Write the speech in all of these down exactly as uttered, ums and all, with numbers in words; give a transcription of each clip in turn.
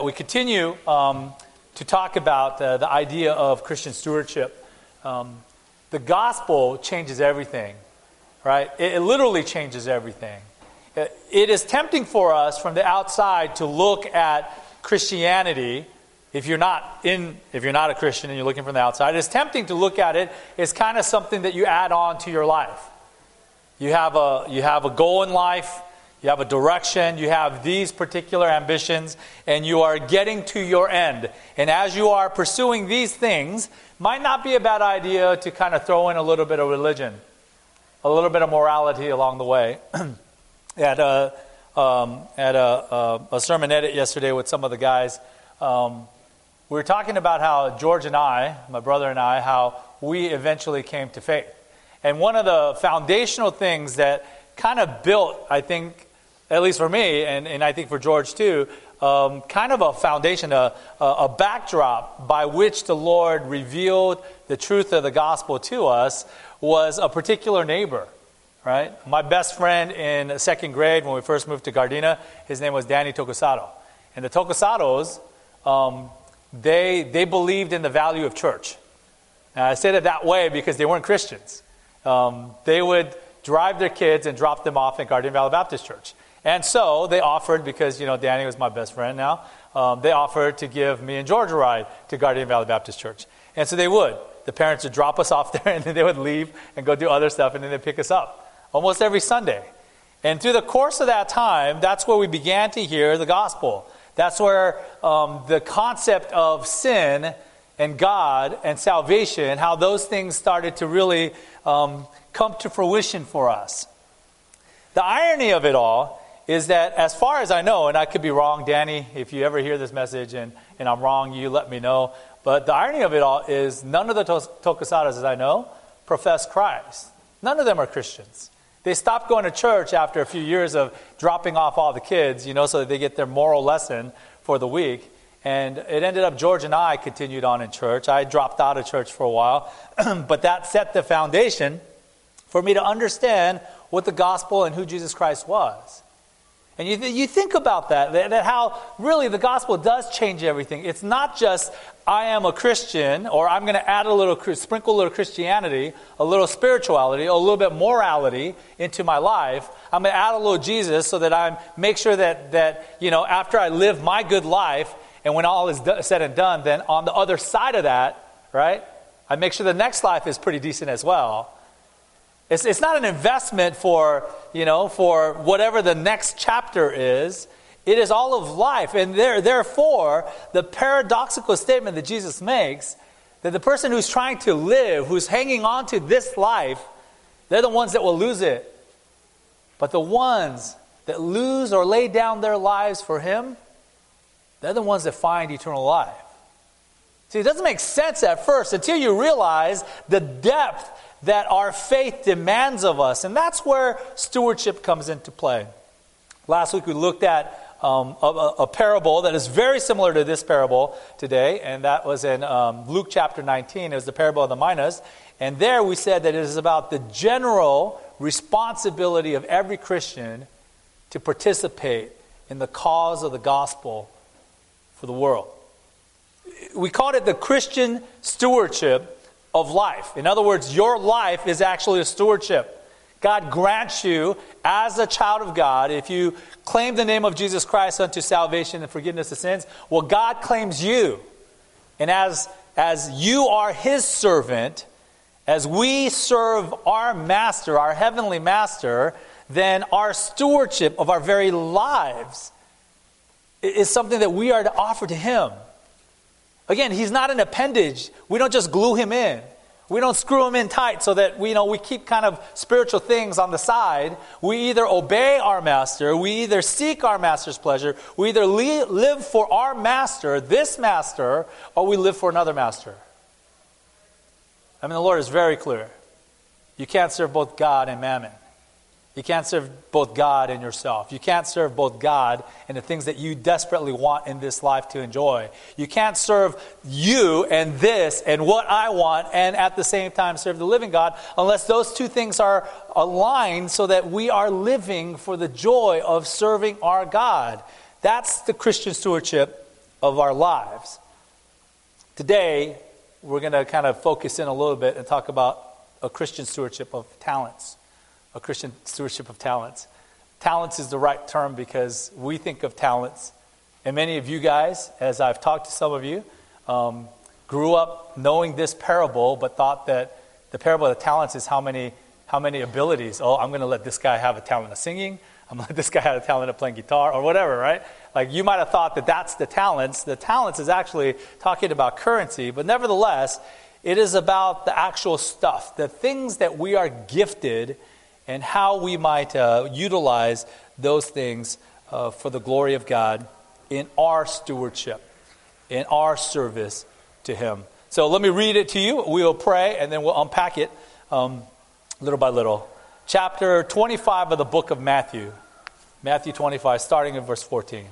we continue um, to talk about uh, the idea of Christian stewardship. Um, the gospel changes everything, right? It, it literally changes everything. It, it is tempting for us from the outside to look at Christianity. If you're not in, if you're not a Christian and you're looking from the outside, it's tempting to look at it as kind of something that you add on to your life. You have a you have a goal in life. You have a direction, you have these particular ambitions, and you are getting to your end. And as you are pursuing these things, might not be a bad idea to kind of throw in a little bit of religion, a little bit of morality along the way. at a, um, at a, a, a sermon edit yesterday with some of the guys, um, we were talking about how George and I, my brother and I, how we eventually came to faith. And one of the foundational things that kind of built, I think, at least for me, and, and I think for George too, um, kind of a foundation, a, a, a backdrop by which the Lord revealed the truth of the gospel to us was a particular neighbor, right? My best friend in second grade when we first moved to Gardena, his name was Danny Tokusato. And the Tokusatos, um, they, they believed in the value of church. Now, I said it that way because they weren't Christians. Um, they would drive their kids and drop them off at Gardena Valley Baptist Church. And so they offered, because, you know, Danny was my best friend now, um, they offered to give me and George a ride to Gardena Valley Baptist Church. And so they would. The parents would drop us off there, and then they would leave and go do other stuff, and then they'd pick us up almost every Sunday. And through the course of that time, that's where we began to hear the gospel. That's where um, the concept of sin and God and salvation, how those things started to really um, come to fruition for us. The irony of it all is that, as far as I know, and I could be wrong, Danny, if you ever hear this message and, and I'm wrong, you let me know. But the irony of it all is none of the Tokusatas, as I know, profess Christ. None of them are Christians. They stopped going to church after a few years of dropping off all the kids, you know, so that they get their moral lesson for the week. And it ended up George and I continued on in church. I dropped out of church for a while. But that set the foundation for me to understand what the gospel and who Jesus Christ was. And you, th- you think about that, that, that how really the gospel does change everything. It's not just, I am a Christian, or I'm going to add a little, sprinkle a little Christianity, a little spirituality, a little bit morality into my life. I'm going to add a little Jesus so that I make sure that, that, you know, after I live my good life, and when all is do- said and done, then on the other side of that, right, I make sure the next life is pretty decent as well. It's, it's not an investment for, you know, for whatever the next chapter is. It is all of life. And there, therefore, the paradoxical statement that Jesus makes, that the person who's trying to live, who's hanging on to this life, they're the ones that will lose it. But the ones that lose or lay down their lives for Him, they're the ones that find eternal life. See, it doesn't make sense at first until you realize the depth that our faith demands of us. And that's where stewardship comes into play. Last week we looked at um, a, a parable that is very similar to this parable today, and that was in um, Luke chapter nineteen. It was the parable of the minas. And there we said that it is about the general responsibility of every Christian to participate in the cause of the gospel for the world. We called it the Christian stewardship of life. In other words, your life is actually a stewardship. God grants you, as a child of God, if you claim the name of Jesus Christ unto salvation and forgiveness of sins, well, God claims you. And as, as you are His servant, as we serve our master, our heavenly master, then our stewardship of our very lives is something that we are to offer to Him. Again, He's not an appendage. We don't just glue Him in. We don't screw Him in tight so that we, you know, we keep kind of spiritual things on the side. We either obey our master, we either seek our master's pleasure, we either li- live for our master, this master, or we live for another master. I mean, the Lord is very clear. You can't serve both God and mammon. You can't serve both God and yourself. You can't serve both God and the things that you desperately want in this life to enjoy. You can't serve you and this and what I want and at the same time serve the living God unless those two things are aligned so that we are living for the joy of serving our God. That's the Christian stewardship of our lives. Today, we're going to kind of focus in a little bit and talk about a Christian stewardship of talents. A Christian stewardship of talents. Talents is the right term because we think of talents. And many of you guys, as I've talked to some of you, um, grew up knowing this parable, but thought that the parable of the talents is how many how many abilities. Oh, I'm going to let this guy have a talent of singing. I'm going to let this guy have a talent of playing guitar or whatever, right? Like you might have thought that that's the talents. The talents is actually talking about currency, but nevertheless, it is about the actual stuff, the things that we are gifted and how we might uh, utilize those things uh, for the glory of God in our stewardship, in our service to Him. So let me read it to you. We will pray, and then we'll unpack it um, little by little. Chapter twenty-five of the book of Matthew. Matthew twenty-five, starting in verse fourteen.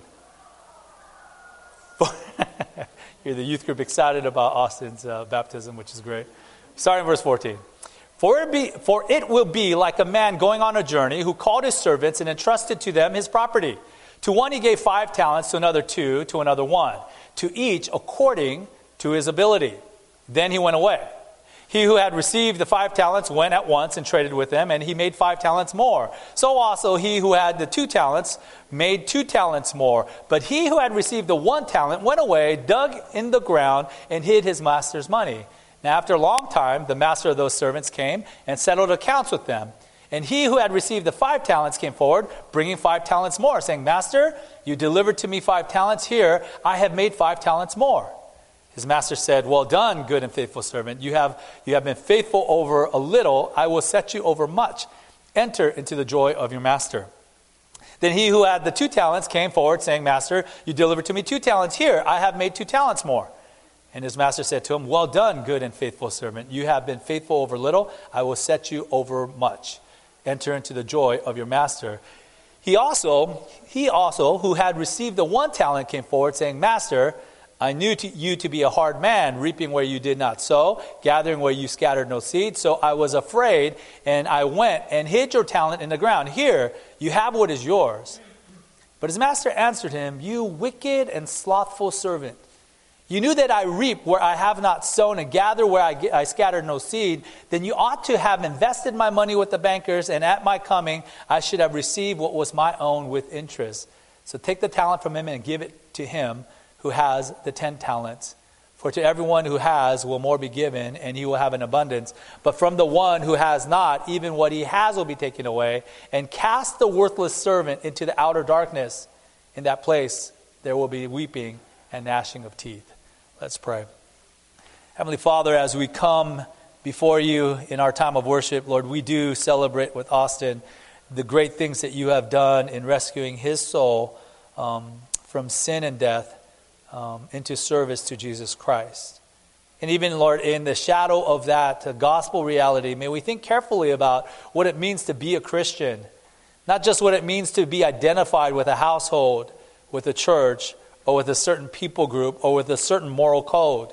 You're the youth group excited about Austin's uh, baptism, which is great. Starting in verse fourteen. For it, be, for it will be like a man going on a journey who called his servants and entrusted to them his property. To one he gave five talents, to another two, to another one, to each according to his ability. Then he went away. He who had received the five talents went at once and traded with them, and he made five talents more. So also he who had the two talents made two talents more. But he who had received the one talent went away, dug in the ground, and hid his master's money. Now after a long time, the master of those servants came and settled accounts with them. And he who had received the five talents came forward, bringing five talents more, saying, Master, you delivered to me five talents. Here, I have made five talents more. His master said, Well done, good and faithful servant. You have, you have been faithful over a little. I will set you over much. Enter into the joy of your master. Then he who had the two talents came forward, saying, Master, you delivered to me two talents. Here, I have made two talents more. And his master said to him, Well done, good and faithful servant. You have been faithful over little. I will set you over much. Enter into the joy of your master. He also, he also, who had received the one talent, came forward, saying, Master, I knew to you to be a hard man, reaping where you did not sow, gathering where you scattered no seed. So I was afraid, and I went and hid your talent in the ground. Here, you have what is yours. But his master answered him, You wicked and slothful servant. You knew that I reap where I have not sown and gather where I, I scattered no seed. Then you ought to have invested my money with the bankers, and at my coming I should have received what was my own with interest. So take the talent from him and give it to him who has the ten talents. For to everyone who has will more be given, and he will have an abundance. But from the one who has not, even what he has will be taken away. And cast the worthless servant into the outer darkness. In that place there will be weeping and gnashing of teeth. Let's pray. Heavenly Father, as we come before you in our time of worship, Lord, we do celebrate with Austin the great things that you have done in rescuing his soul um, from sin and death um, into service to Jesus Christ. And even, Lord, in the shadow of that uh, gospel reality, may we think carefully about what it means to be a Christian. Not just what it means to be identified with a household, with a church, or with a certain people group, or with a certain moral code.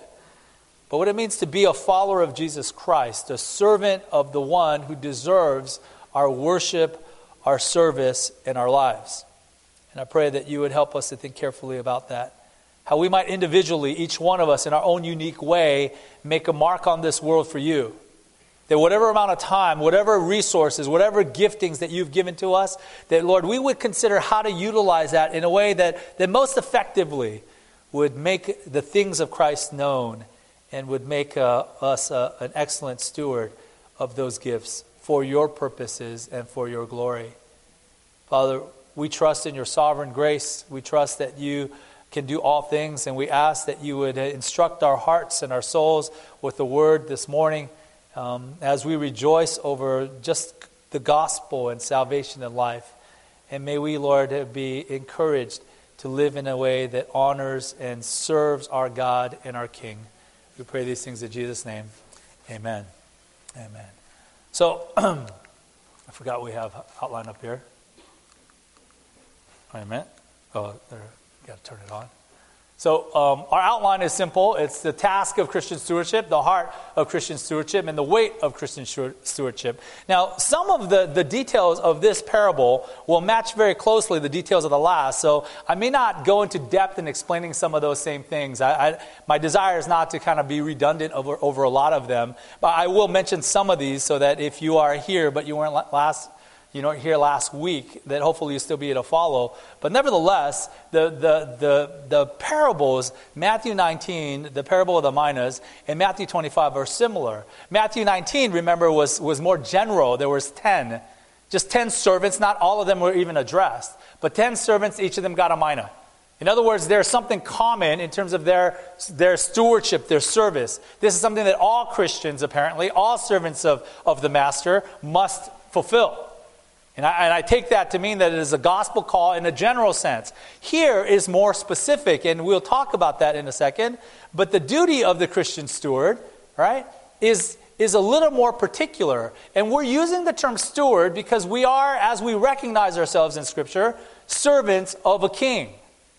But what it means to be a follower of Jesus Christ, a servant of the one who deserves our worship, our service, and our lives. And I pray that you would help us to think carefully about that. How we might individually, each one of us in our own unique way, make a mark on this world for you. That whatever amount of time, whatever resources, whatever giftings that you've given to us, that, Lord, we would consider how to utilize that in a way that, that most effectively would make the things of Christ known and would make uh, us uh, an excellent steward of those gifts for your purposes and for your glory. Father, we trust in your sovereign grace. We trust that you can do all things, and we ask that you would instruct our hearts and our souls with the word this morning. Um, as we rejoice over just the gospel and salvation and life. And may we, Lord, be encouraged to live in a way that honors and serves our God and our King. We pray these things in Jesus' name. Amen. Amen. So, I forgot we have outline up here. Wait a minute. Oh, there. Got to turn it on. So um, our outline is simple. It's the task of Christian stewardship, the heart of Christian stewardship, and the weight of Christian stewardship. Now, some of the, the details of this parable will match very closely the details of the last. So I may not go into depth in explaining some of those same things. I, I, my desire is not to kind of be redundant over, over a lot of them. But I will mention some of these so that if you are here but you weren't last you know, here last week, that hopefully you'll still be able to follow. But nevertheless, the, the, the, the parables, Matthew nineteen, the parable of the minas, and Matthew twenty-five are similar. Matthew nineteen, remember, was, was more general. There was ten. Just ten servants. Not all of them were even addressed. But ten servants, each of them got a mina. In other words, there's something common in terms of their, their stewardship, their service. This is something that all Christians, apparently, all servants of, of the master must fulfill. And I, and I take that to mean that it is a gospel call in a general sense. Here is more specific, and we'll talk about that in a second. But the duty of the Christian steward, right, is, is a little more particular. And we're using the term steward because we are, as we recognize ourselves in Scripture, servants of a king.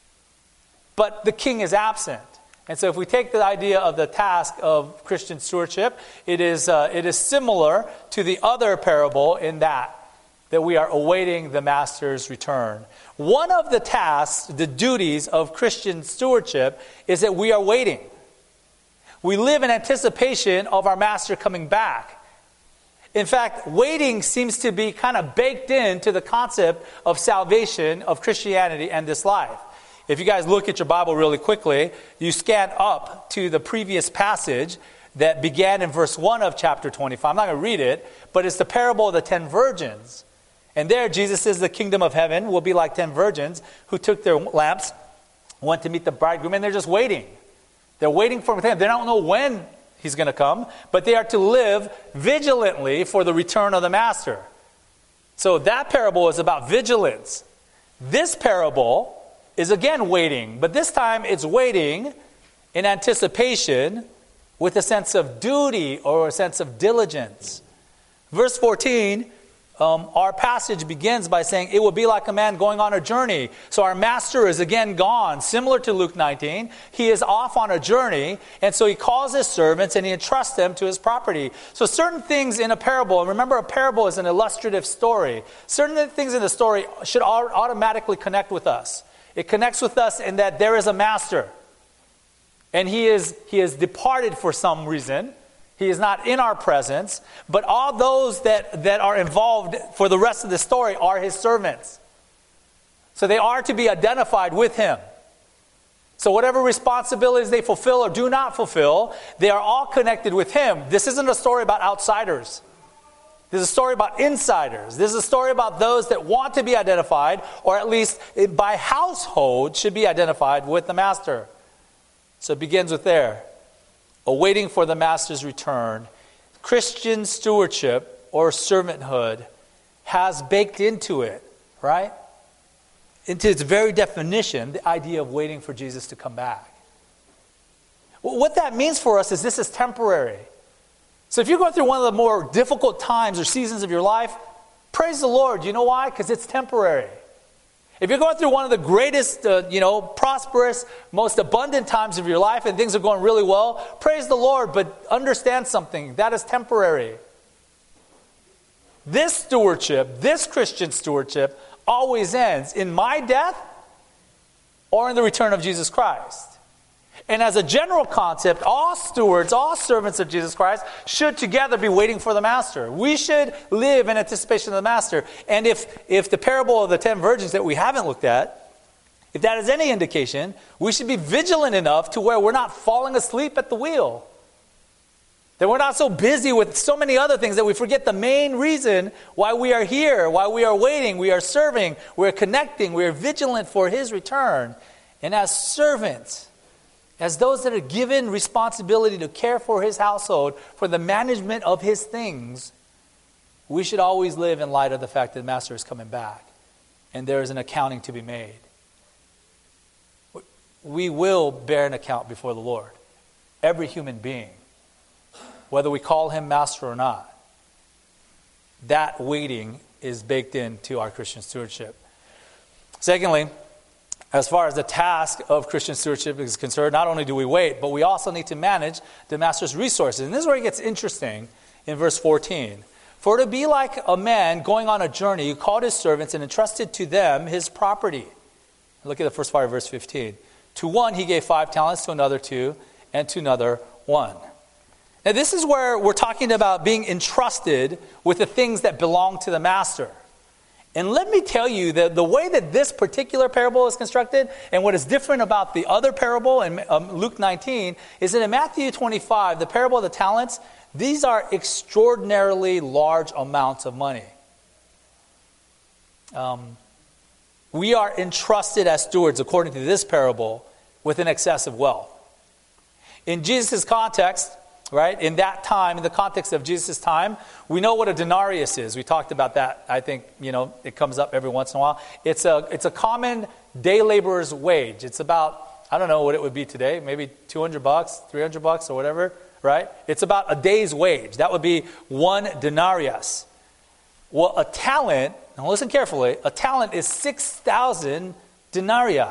But the king is absent. And so if we take the idea of the task of Christian stewardship, it is, uh, it is similar to the other parable in that. that we are awaiting the master's return. One of the tasks, the duties of Christian stewardship is that we are waiting. We live in anticipation of our master coming back. In fact, waiting seems to be kind of baked into the concept of salvation, of Christianity, and this life. If you guys look at your Bible really quickly, you scan up to the previous passage that began in verse one of chapter twenty-five. I'm not going to read it, but it's the parable of the ten virgins. And there, Jesus says the kingdom of heaven will be like ten virgins who took their lamps, went to meet the bridegroom, and they're just waiting. They're waiting for him. They don't know when he's going to come, but they are to live vigilantly for the return of the master. So that parable is about vigilance. This parable is again waiting, but this time it's waiting in anticipation with a sense of duty or a sense of diligence. Verse fourteen, Um, our passage begins by saying it will be like a man going on a journey. So our master is again gone, similar to Luke nineteen. He is off on a journey, and so he calls his servants and he entrusts them to his property. So certain things in a parable, and remember a parable is an illustrative story, certain things in the story should automatically connect with us. It connects with us in that there is a master, and he is he is departed for some reason. He is not in our presence, but all those that, that are involved for the rest of the story are his servants. So they are to be identified with him. So whatever responsibilities they fulfill or do not fulfill, they are all connected with him. This isn't a story about outsiders. This is a story about insiders. This is a story about those that want to be identified, or at least by household should be identified with the master. So it begins with there. Awaiting for the master's return. Christian stewardship or servanthood has baked into it, right? Into its very definition, the idea of waiting for Jesus to come back. What that means for us is this is temporary. So if you're going through one of the more difficult times or seasons of your life, praise the Lord. You know why? Because it's temporary. If you're going through one of the greatest, uh, you know, prosperous, most abundant times of your life and things are going really well, praise the Lord, but understand something. That is temporary. This stewardship, this Christian stewardship, always ends in my death or in the return of Jesus Christ. And as a general concept, all stewards, all servants of Jesus Christ should together be waiting for the master. We should live in anticipation of the master. And if, if the parable of the ten virgins that we haven't looked at, if that is any indication, we should be vigilant enough to where we're not falling asleep at the wheel. That we're not so busy with so many other things that we forget the main reason why we are here, why we are waiting, we are serving, we're connecting, we're vigilant for his return. And as servants, as those that are given responsibility to care for his household, for the management of his things, we should always live in light of the fact that the master is coming back and there is an accounting to be made. We will bear an account before the Lord. Every human being, whether we call him master or not. That waiting is baked into our Christian stewardship. Secondly, as far as the task of Christian stewardship is concerned, not only do we wait, but we also need to manage the master's resources. And this is where it gets interesting in verse fourteen. For to be like a man going on a journey who called his servants and entrusted to them his property. Look at the first part of verse fifteen. To one he gave five talents, to another two, and to another one. Now this is where we're talking about being entrusted with the things that belong to the master. And let me tell you that the way that this particular parable is constructed and what is different about the other parable in um, Luke nineteen is that in Matthew twenty-five, the parable of the talents, these are extraordinarily large amounts of money. Um, we are entrusted as stewards, according to this parable, with an excessive wealth. In Jesus' context, right, in that time, in the context of Jesus' time, we know what a denarius is. We talked about that. I think, you know, it comes up every once in a while. It's a it's a common day laborer's wage. It's about, I don't know what it would be today, maybe two hundred bucks, three hundred bucks or whatever, right? It's about a day's wage. That would be one denarius. Well, a talent, now listen carefully, a talent is six thousand denarii.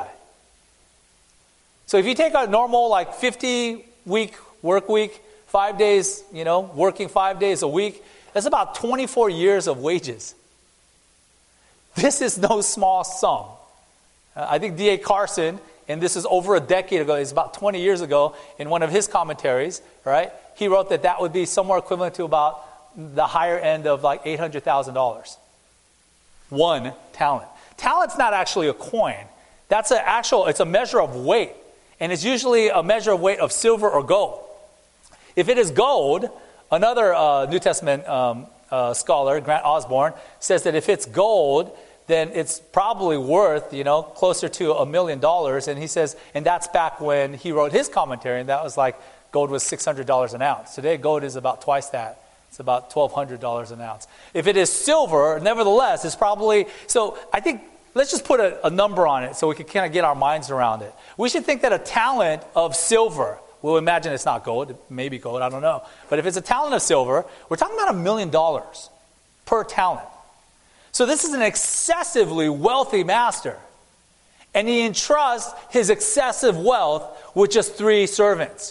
So if you take a normal like fifty-week work week, five days, you know, working five days a week, that's about twenty-four years of wages. This is no small sum. Uh, I think D A Carson, and this is over a decade ago, it's about twenty years ago, in one of his commentaries, right, he wrote that that would be somewhere equivalent to about the higher end of like eight hundred thousand dollars. One talent. Talent's not actually a coin. That's an actual, it's a measure of weight. And it's usually a measure of weight of silver or gold. If it is gold, another uh, New Testament um, uh, scholar, Grant Osborne, says that if it's gold, then it's probably worth, you know, closer to a million dollars. And he says, and that's back when he wrote his commentary, and that was like gold was six hundred dollars an ounce. Today, gold is about twice that. It's about twelve hundred dollars an ounce. If it is silver, nevertheless, it's probably, so I think, let's just put a, a number on it so we can kind of get our minds around it. We should think that a talent of silver, we'll imagine it's not gold, it may be gold, I don't know. But if it's a talent of silver, we're talking about a million dollars per talent. So this is an excessively wealthy master. And he entrusts his excessive wealth with just three servants.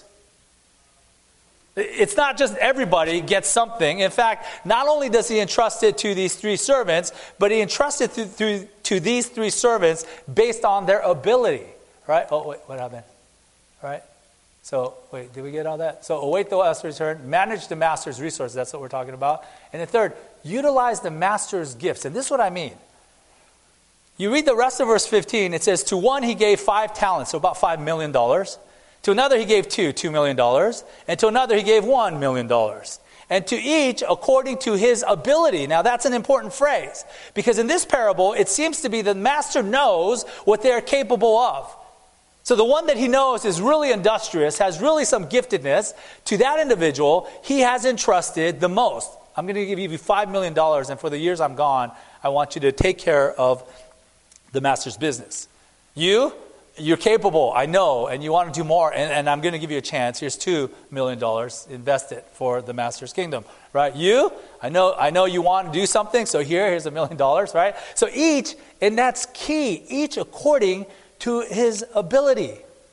It's not just everybody gets something. In fact, not only does he entrust it to these three servants, but he entrusts it to, to, to these three servants based on their ability. Right? Oh, wait, what happened? All right? So, wait, did we get all that? So, await the master's return, manage the master's resources, that's what we're talking about. And then third, utilize the master's gifts. And this is what I mean. You read the rest of verse fifteen, it says, to one he gave five talents, so about five million dollars. To another he gave two, two million dollars. And to another he gave one million dollars. And to each according to his ability. Now that's an important phrase. Because in this parable, it seems to be the master knows what they're capable of. So the one that he knows is really industrious, has really some giftedness, to that individual, he has entrusted the most. I'm going to give you five million dollars, and for the years I'm gone, I want you to take care of the master's business. You, you're capable, I know, and you want to do more, and, and I'm going to give you a chance. Here's two million dollars, invest it for the master's kingdom, right? You, I know, I know you want to do something, so here, here's a million dollars, right? So each, and that's key, each according to his ability.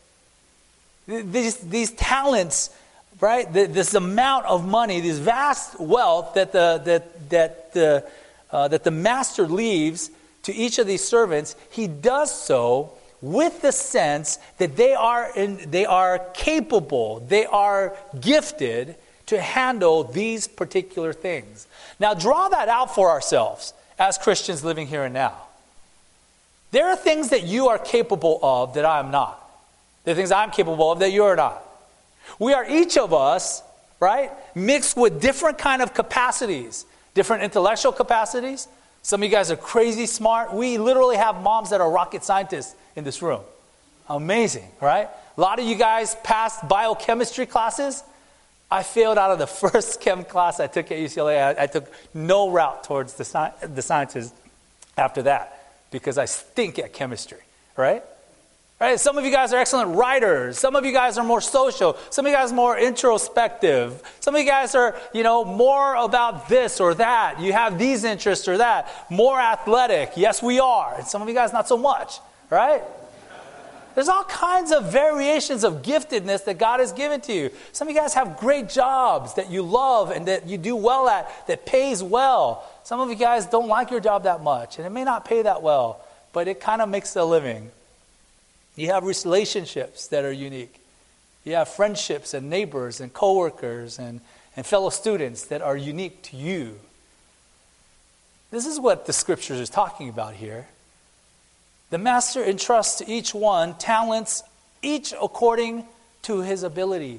These, these talents, right? This amount of money, this vast wealth that the that that the uh, that the master leaves to each of these servants, he does so with the sense that they are in, they are capable, they are gifted to handle these particular things. Now, draw that out for ourselves as Christians living here and now. There are things that you are capable of that I am not. There are things I'm capable of that you are not. We are each of us, right, mixed with different kind of capacities, different intellectual capacities. Some of you guys are crazy smart. We literally have moms that are rocket scientists in this room. Amazing, right? A lot of you guys passed biochemistry classes. I failed out of the first chem class I took at U C L A. I, I took no route towards the, sci- the sciences after that, because I stink at chemistry, right? Right? Some of you guys are excellent writers. Some of you guys are more social. Some of you guys are more introspective. Some of you guys are, you know, more about this or that. You have these interests or that. More athletic. Yes, we are. And some of you guys not so much, right? There's all kinds of variations of giftedness that God has given to you. Some of you guys have great jobs that you love and that you do well at, that pays well. Some of you guys don't like your job that much, and it may not pay that well, but it kind of makes a living. You have relationships that are unique. You have friendships and neighbors and coworkers and, and fellow students that are unique to you. This is what the scriptures is talking about here. The master entrusts to each one talents, each according to his ability.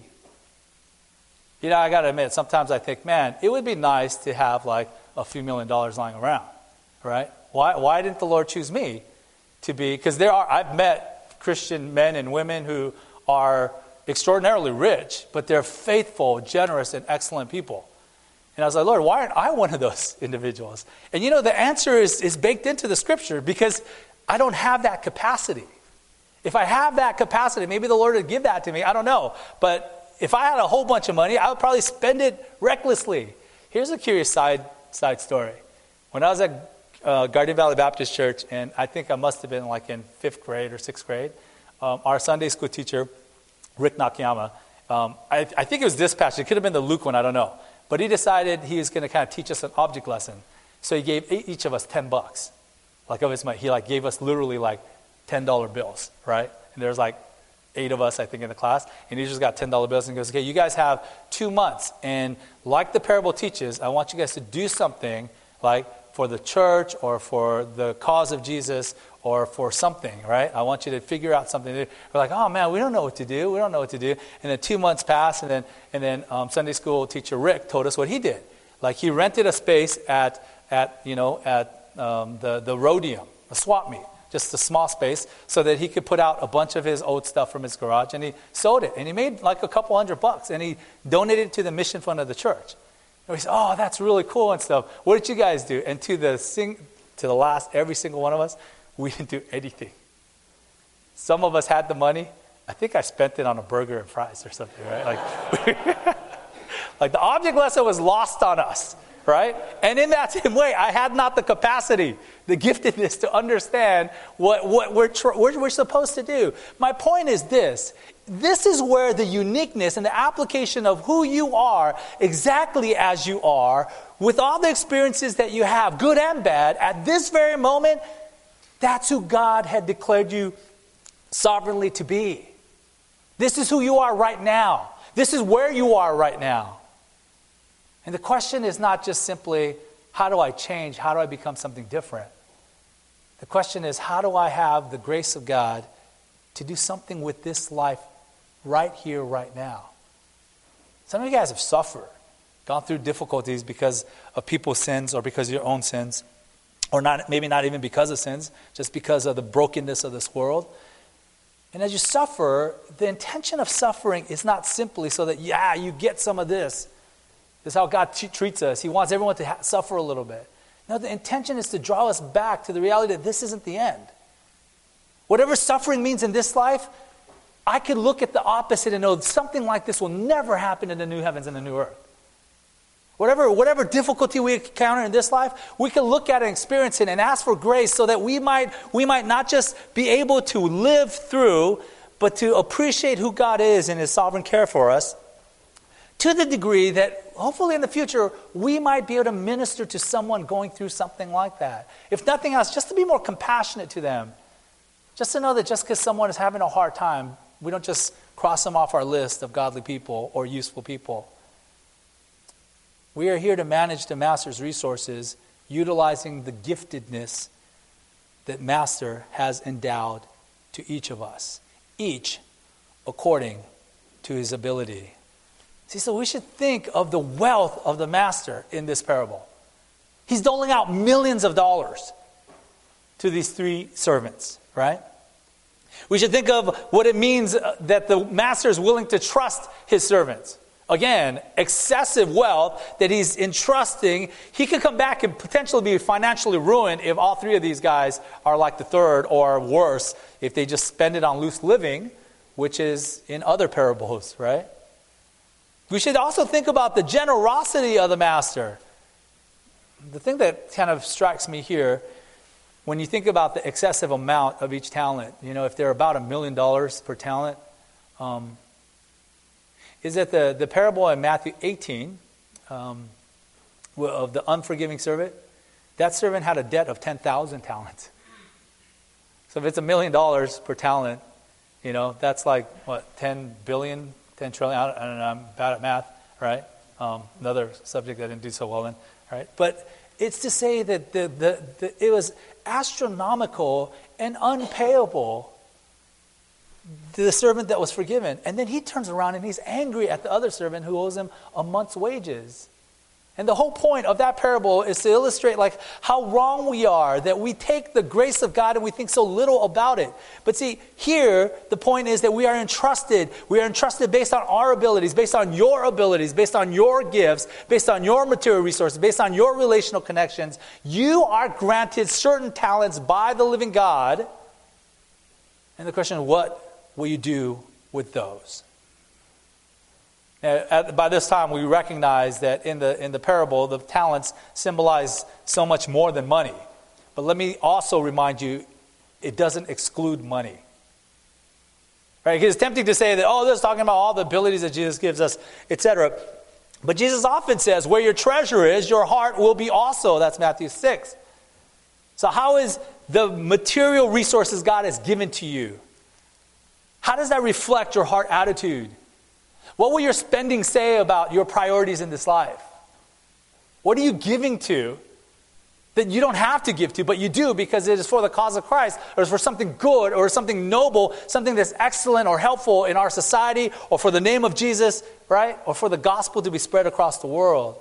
You know, I got to admit, sometimes I think, man, it would be nice to have like a few million dollars lying around, right? Why, why didn't the Lord choose me to be? Because there are, I've met Christian men and women who are extraordinarily rich, but they're faithful, generous, and excellent people. And I was like, Lord, why aren't I one of those individuals? And you know, the answer is, is baked into the scripture, because I don't have that capacity. If I have that capacity, maybe the Lord would give that to me. I don't know. But if I had a whole bunch of money, I would probably spend it recklessly. Here's a curious side side story. When I was at uh, Guardian Valley Baptist Church, and I think I must have been like in fifth grade or sixth grade, um, our Sunday school teacher, Rick Nakayama, um, I, I think it was this passage. It could have been the Luke one, I don't know. But he decided he was going to kind of teach us an object lesson. So he gave each of us ten bucks. Like of his money. He like gave us literally like ten dollar bills, right? And there's like eight of us, I think, in the class. And he just got ten dollar bills and goes, okay, you guys have two months. And like the parable teaches, I want you guys to do something like for the church or for the cause of Jesus or for something, right? I want you to figure out something. We're like, oh man, we don't know what to do. We don't know what to do. And then two months passed, and then and then um, Sunday school teacher Rick told us what he did. Like he rented a space at at you know at um, the the Rhodium, a swap meet, just a small space, so that he could put out a bunch of his old stuff from his garage, and he sold it, and he made like a couple hundred bucks, and he donated it to the mission fund of the church. And we said, oh, that's really cool and stuff. What did you guys do? And to the sing, to the last, every single one of us, we didn't do anything. Some of us had the money. I think I spent it on a burger and fries or something, right? Like, like the object lesson was lost on us, right? And in that same way, I had not the capacity, the giftedness to understand what, what we're, tr- we're, we're supposed to do. My point is this. This is where the uniqueness and the application of who you are, exactly as you are, with all the experiences that you have, good and bad, at this very moment, that's who God had declared you sovereignly to be. This is who you are right now. This is where you are right now. And the question is not just simply, how do I change? How do I become something different? The question is, how do I have the grace of God to do something with this life right here, right now? Some of you guys have suffered, gone through difficulties because of people's sins or because of your own sins, or not, maybe not even because of sins, just because of the brokenness of this world. And as you suffer, the intention of suffering is not simply so that, yeah, you get some of this. This is how God t- treats us. He wants everyone to ha- suffer a little bit. No, the intention is to draw us back to the reality that this isn't the end. Whatever suffering means in this life, I could look at the opposite and know something like this will never happen in the new heavens and the new earth. Whatever, whatever difficulty we encounter in this life, we can look at it and experience it and ask for grace so that we might, we might not just be able to live through, but to appreciate who God is and His sovereign care for us, to the degree that hopefully in the future we might be able to minister to someone going through something like that. If nothing else, just to be more compassionate to them. Just to know that just because someone is having a hard time, we don't just cross them off our list of godly people or useful people. We are here to manage the Master's resources, utilizing the giftedness that Master has endowed to each of us, each according to his ability. See, so we should think of the wealth of the Master in this parable. He's doling out millions of dollars to these three servants, right? We should think of what it means that the Master is willing to trust his servants. Again, excessive wealth that he's entrusting. He could come back and potentially be financially ruined if all three of these guys are like the third, or worse, if they just spend it on loose living, which is in other parables, right? We should also think about the generosity of the Master. The thing that kind of strikes me here when you think about the excessive amount of each talent, you know, if they're about a million dollars per talent, um, is that the, the parable in Matthew eighteen um, of the unforgiving servant, that servant had a debt of ten thousand talents. So if it's a million dollars per talent, you know, that's like, what, ten billion, ten trillion, I don't, I don't know, I'm bad at math, right? Um, another subject I didn't do so well in, right? But it's to say that the, the, the it was astronomical and unpayable, the servant that was forgiven. And then he turns around and he's angry at the other servant who owes him a month's wages. And the whole point of that parable is to illustrate like how wrong we are, that we take the grace of God and we think so little about it. But see, here, the point is that we are entrusted. We are entrusted based on our abilities, based on your abilities, based on your gifts, based on your material resources, based on your relational connections. You are granted certain talents by the living God. And the question is, what will you do with those? At, by this time, we recognize that in the in the parable, the talents symbolize so much more than money. But let me also remind you, it doesn't exclude money. Right? Because it's tempting to say that, oh, this is talking about all the abilities that Jesus gives us, et cetera. But Jesus often says, where your treasure is, your heart will be also. That's Matthew six. So how is the material resources God has given to you, how does that reflect your heart attitude? What will your spending say about your priorities in this life? What are you giving to that you don't have to give to, but you do because it is for the cause of Christ, or it's for something good, or something noble, something that's excellent or helpful in our society, or for the name of Jesus, right? Or for the gospel to be spread across the world.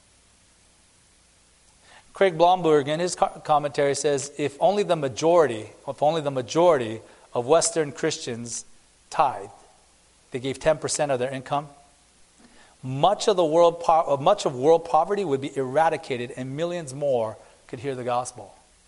Craig Blomberg in his commentary says, if only the majority, if only the majority of Western Christians tithe, they gave ten percent of their income, much of the world, po- much of world poverty would be eradicated, and millions more could hear the gospel.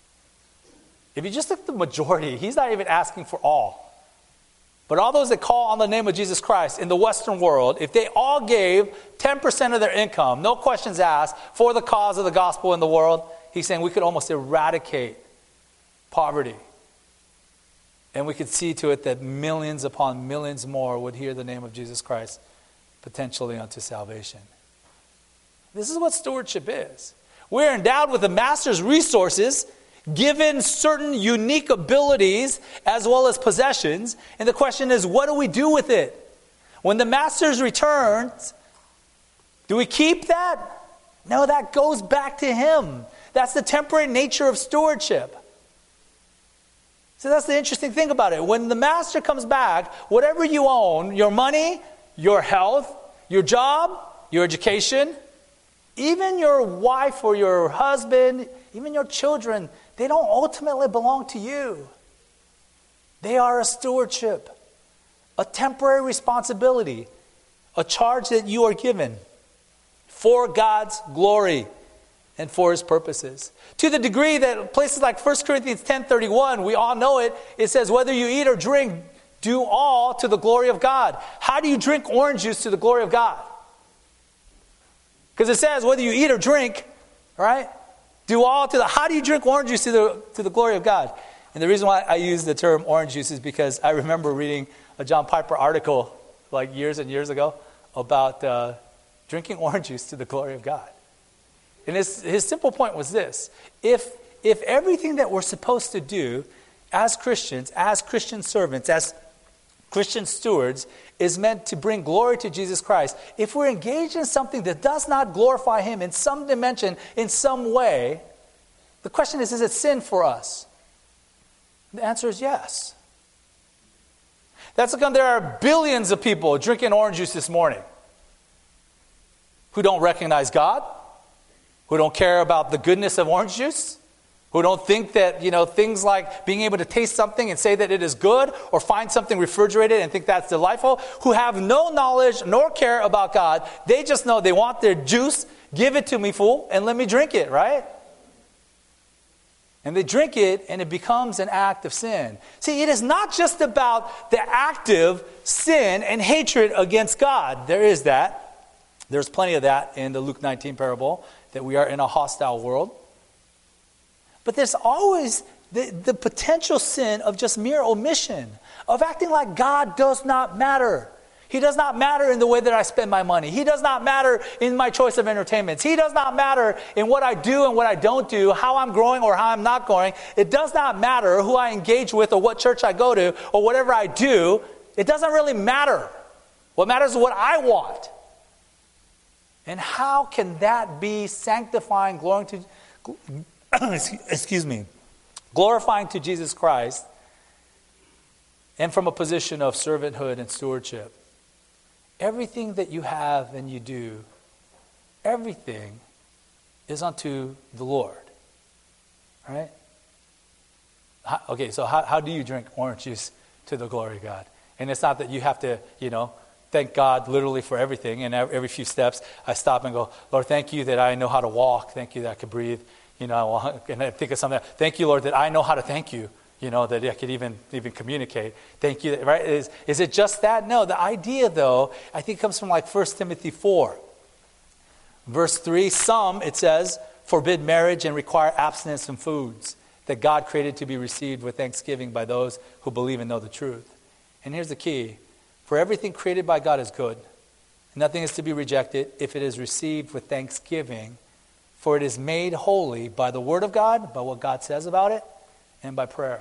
If you just look at the majority, he's not even asking for all. But all those that call on the name of Jesus Christ in the Western world, if they all gave ten percent of their income, no questions asked, for the cause of the gospel in the world, he's saying we could almost eradicate poverty. And we could see to it that millions upon millions more would hear the name of Jesus Christ, potentially unto salvation. This is what stewardship is. We're endowed with the master's resources, given certain unique abilities as well as possessions. And the question is, what do we do with it? When the master's returns, do we keep that? No, that goes back to him. That's the temporary nature of stewardship. So that's the interesting thing about it. When the master comes back, whatever you own, your money, your health, your job, your education, even your wife or your husband, even your children, they don't ultimately belong to you. They are a stewardship, a temporary responsibility, a charge that you are given for God's glory and for his purposes. To the degree that places like First Corinthians ten thirty-one, we all know it, it says, whether you eat or drink, do all to the glory of God. How do you drink orange juice to the glory of God? Because it says, whether you eat or drink, right? Do all to the, how do you drink orange juice to the, to the glory of God? And the reason why I use the term orange juice is because I remember reading a John Piper article like years and years ago about uh, drinking orange juice to the glory of God. And his, his simple point was this. If, if everything that we're supposed to do as Christians, as Christian servants, as Christian stewards, is meant to bring glory to Jesus Christ, if we're engaged in something that does not glorify him in some dimension, in some way, the question is, is it sin for us? The answer is yes. That's because there are billions of people drinking orange juice this morning who don't recognize God, who don't care about the goodness of orange juice, who don't think that, you know, things like being able to taste something and say that it is good, or find something refrigerated and think that's delightful, who have no knowledge nor care about God. They just know they want their juice, give it to me, fool, and let me drink it, right? And they drink it, and it becomes an act of sin. See, it is not just about the active sin and hatred against God. There is that. There's plenty of that in the Luke nineteen parable, that we are in a hostile world. But there's always the, the potential sin of just mere omission, of acting like God does not matter. He does not matter in the way that I spend my money. He does not matter in my choice of entertainments. He does not matter in what I do and what I don't do, how I'm growing or how I'm not growing. It does not matter who I engage with or what church I go to or whatever I do. It doesn't really matter. What matters is what I want. And how can that be sanctifying, glorying to, excuse me, glorifying to Jesus Christ, and from a position of servanthood and stewardship? Everything that you have and you do, everything is unto the Lord. Right? How, okay, so how, how do you drink orange juice to the glory of God? And it's not that you have to, you know, thank God literally for everything. And every few steps, I stop and go, Lord, thank you that I know how to walk. Thank you that I can breathe. You know, and I think of something. Thank you, Lord, that I know how to thank you. You know, that I could even even communicate. Thank you. Right? Is, is it just that? No. The idea, though, I think comes from like First Timothy four. Verse three, some, it says, forbid marriage and require abstinence from foods that God created to be received with thanksgiving by those who believe and know the truth. And here's the key. For everything created by God is good. Nothing is to be rejected if it is received with thanksgiving, for it is made holy by the word of God, by what God says about it, and by prayer.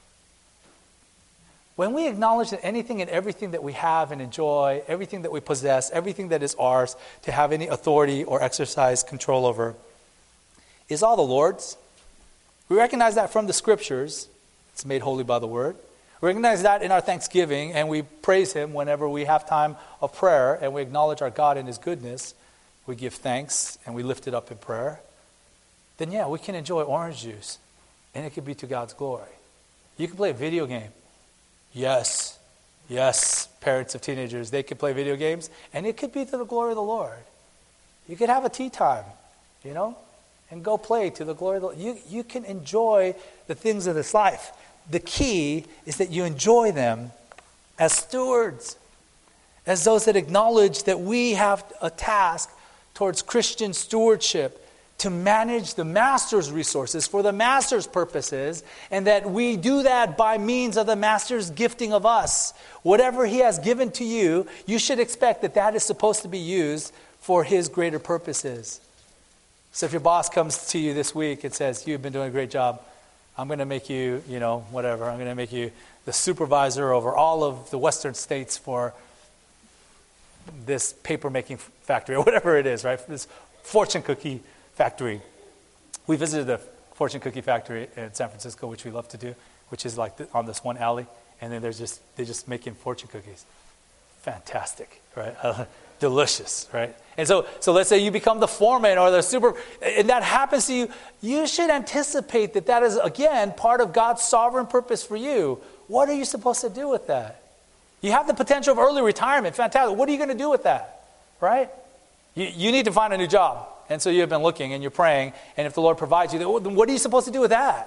When we acknowledge that anything and everything that we have and enjoy, everything that we possess, everything that is ours to have any authority or exercise control over, is all the Lord's. We recognize that from the scriptures. It's made holy by the word. We recognize that in our thanksgiving, and we praise him whenever we have time of prayer, and we acknowledge our God and his goodness. We give thanks, and we lift it up in prayer. Then yeah, we can enjoy orange juice. And it could be to God's glory. You can play a video game. Yes. Yes, parents of teenagers, they can play video games. And it could be to the glory of the Lord. You could have a tea time, you know, and go play to the glory of the Lord. You, you can enjoy the things of this life. The key is that you enjoy them as stewards. As those that acknowledge that we have a task towards Christian stewardship, to manage the master's resources for the master's purposes, and that we do that by means of the master's gifting of us. Whatever he has given to you, you should expect that that is supposed to be used for his greater purposes. So if your boss comes to you this week and says, you've been doing a great job, I'm going to make you, you know, whatever, I'm going to make you the supervisor over all of the western states for this paper-making factory, or whatever it is, right? This fortune cookie factory. We visited the fortune cookie factory in San Francisco, which we love to do, which is like the, on this one alley, and then there's just they're just making fortune cookies. Fantastic, right? Uh, delicious, right? And so, so let's say you become the foreman or the super, and that happens to you. You should anticipate that that is again part of God's sovereign purpose for you. What are you supposed to do with that? You have the potential of early retirement. Fantastic. What are you going to do with that, right? You you need to find a new job. And so you've been looking and you're praying, and if the Lord provides you, then what are you supposed to do with that?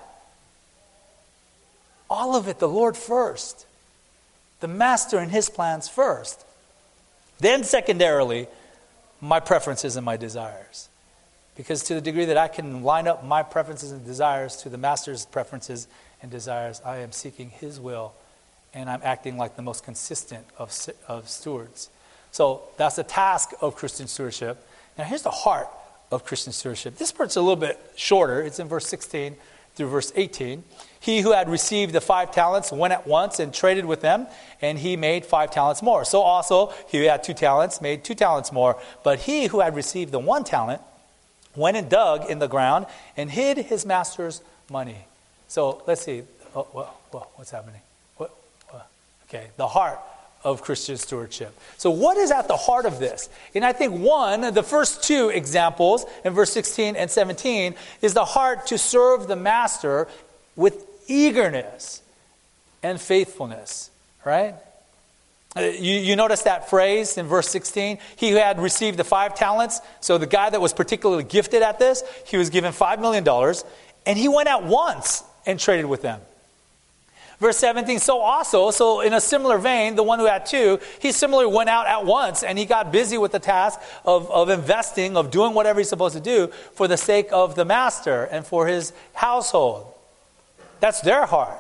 All of it, the Lord first. The master and his plans first. Then secondarily, my preferences and my desires. Because to the degree that I can line up my preferences and desires to the master's preferences and desires, I am seeking his will, and I'm acting like the most consistent of, of stewards. So that's the task of Christian stewardship. Now here's the heart of Christian stewardship. This part's a little bit shorter. It's in verse sixteen through verse eighteen. He who had received the five talents went at once and traded with them, and he made five talents more. So also he who had two talents made two talents more. But he who had received the one talent went and dug in the ground and hid his master's money. So let's see. Oh, well, well, what's happening? What, what? Okay, the heart of Christian stewardship. So what is at the heart of this? And I think one, the first two examples in verse sixteen and seventeen is the heart to serve the master with eagerness and faithfulness, right? You, you notice that phrase in verse sixteen, he who had received the five talents. So the guy that was particularly gifted at this, he was given five million dollars, and he went at once and traded with them. Verse seventeen, so also, so in a similar vein, the one who had two, he similarly went out at once and he got busy with the task of, of investing, of doing whatever he's supposed to do for the sake of the master and for his household. That's their heart.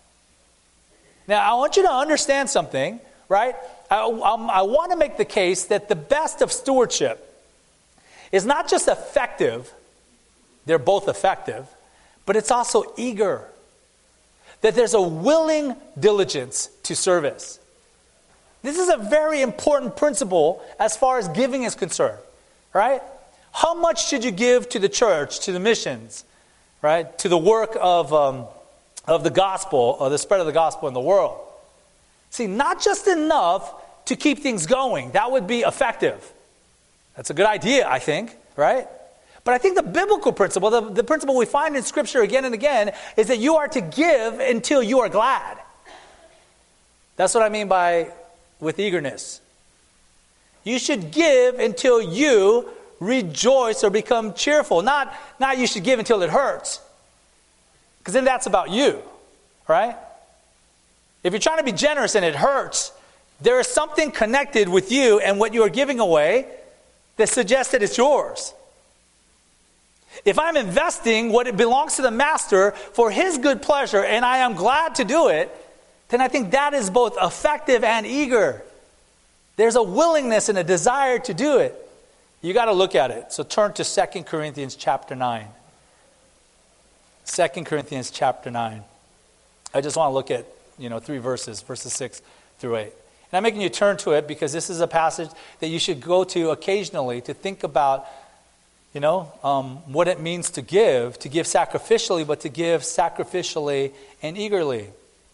Now, I want you to understand something, right? I, um, I want to make the case that the best of stewardship is not just effective, they're both effective, but it's also eager. That there's a willing diligence to service. This is a very important principle as far as giving is concerned, right? How much should you give to the church, to the missions, right? To the work of um, of the gospel, or the spread of the gospel in the world. See, not just enough to keep things going. That would be effective. That's a good idea, I think, right? But I think the biblical principle, the, the principle we find in Scripture again and again, is that you are to give until you are glad. That's what I mean by with eagerness. You should give until you rejoice or become cheerful. Not, not you should give until it hurts. Because then that's about you, right? If you're trying to be generous and it hurts, there is something connected with you and what you are giving away that suggests that it's yours. If I'm investing what it belongs to the master for his good pleasure and I am glad to do it, then I think that is both effective and eager. There's a willingness and a desire to do it. You got to look at it. So turn to Second Corinthians chapter nine. Second Corinthians chapter nine. I just want to look at, you know, three verses, verses six through eight. And I'm making you turn to it because this is a passage that you should go to occasionally to think about, you know, um, what it means to give, to give sacrificially, but to give sacrificially and eagerly.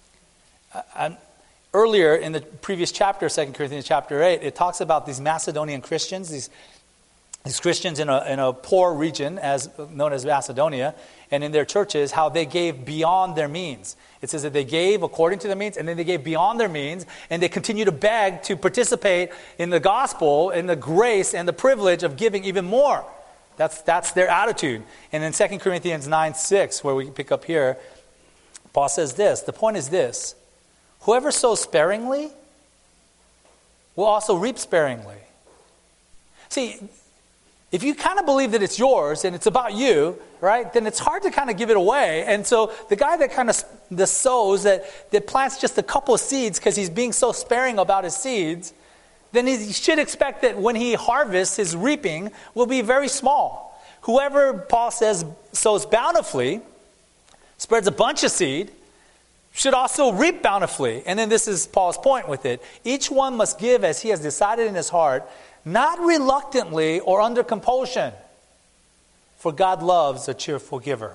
I, earlier in the previous chapter, Second Corinthians chapter eight, it talks about these Macedonian Christians, these These Christians in a in a poor region as known as Macedonia, and in their churches, how they gave beyond their means. It says that they gave according to their means, and then they gave beyond their means, and they continue to beg to participate in the gospel, in the grace and the privilege of giving even more. That's that's their attitude. And in Second Corinthians nine six, where we pick up here, Paul says this, the point is this, whoever sows sparingly will also reap sparingly. See, if you kind of believe that it's yours and it's about you, right, then it's hard to kind of give it away. And so the guy that kind of the sows, that, that plants just a couple of seeds because he's being so sparing about his seeds, then he should expect that when he harvests, his reaping will be very small. Whoever, Paul says, sows bountifully, spreads a bunch of seed, should also reap bountifully. And then this is Paul's point with it. Each one must give as he has decided in his heart, not reluctantly or under compulsion, for God loves a cheerful giver.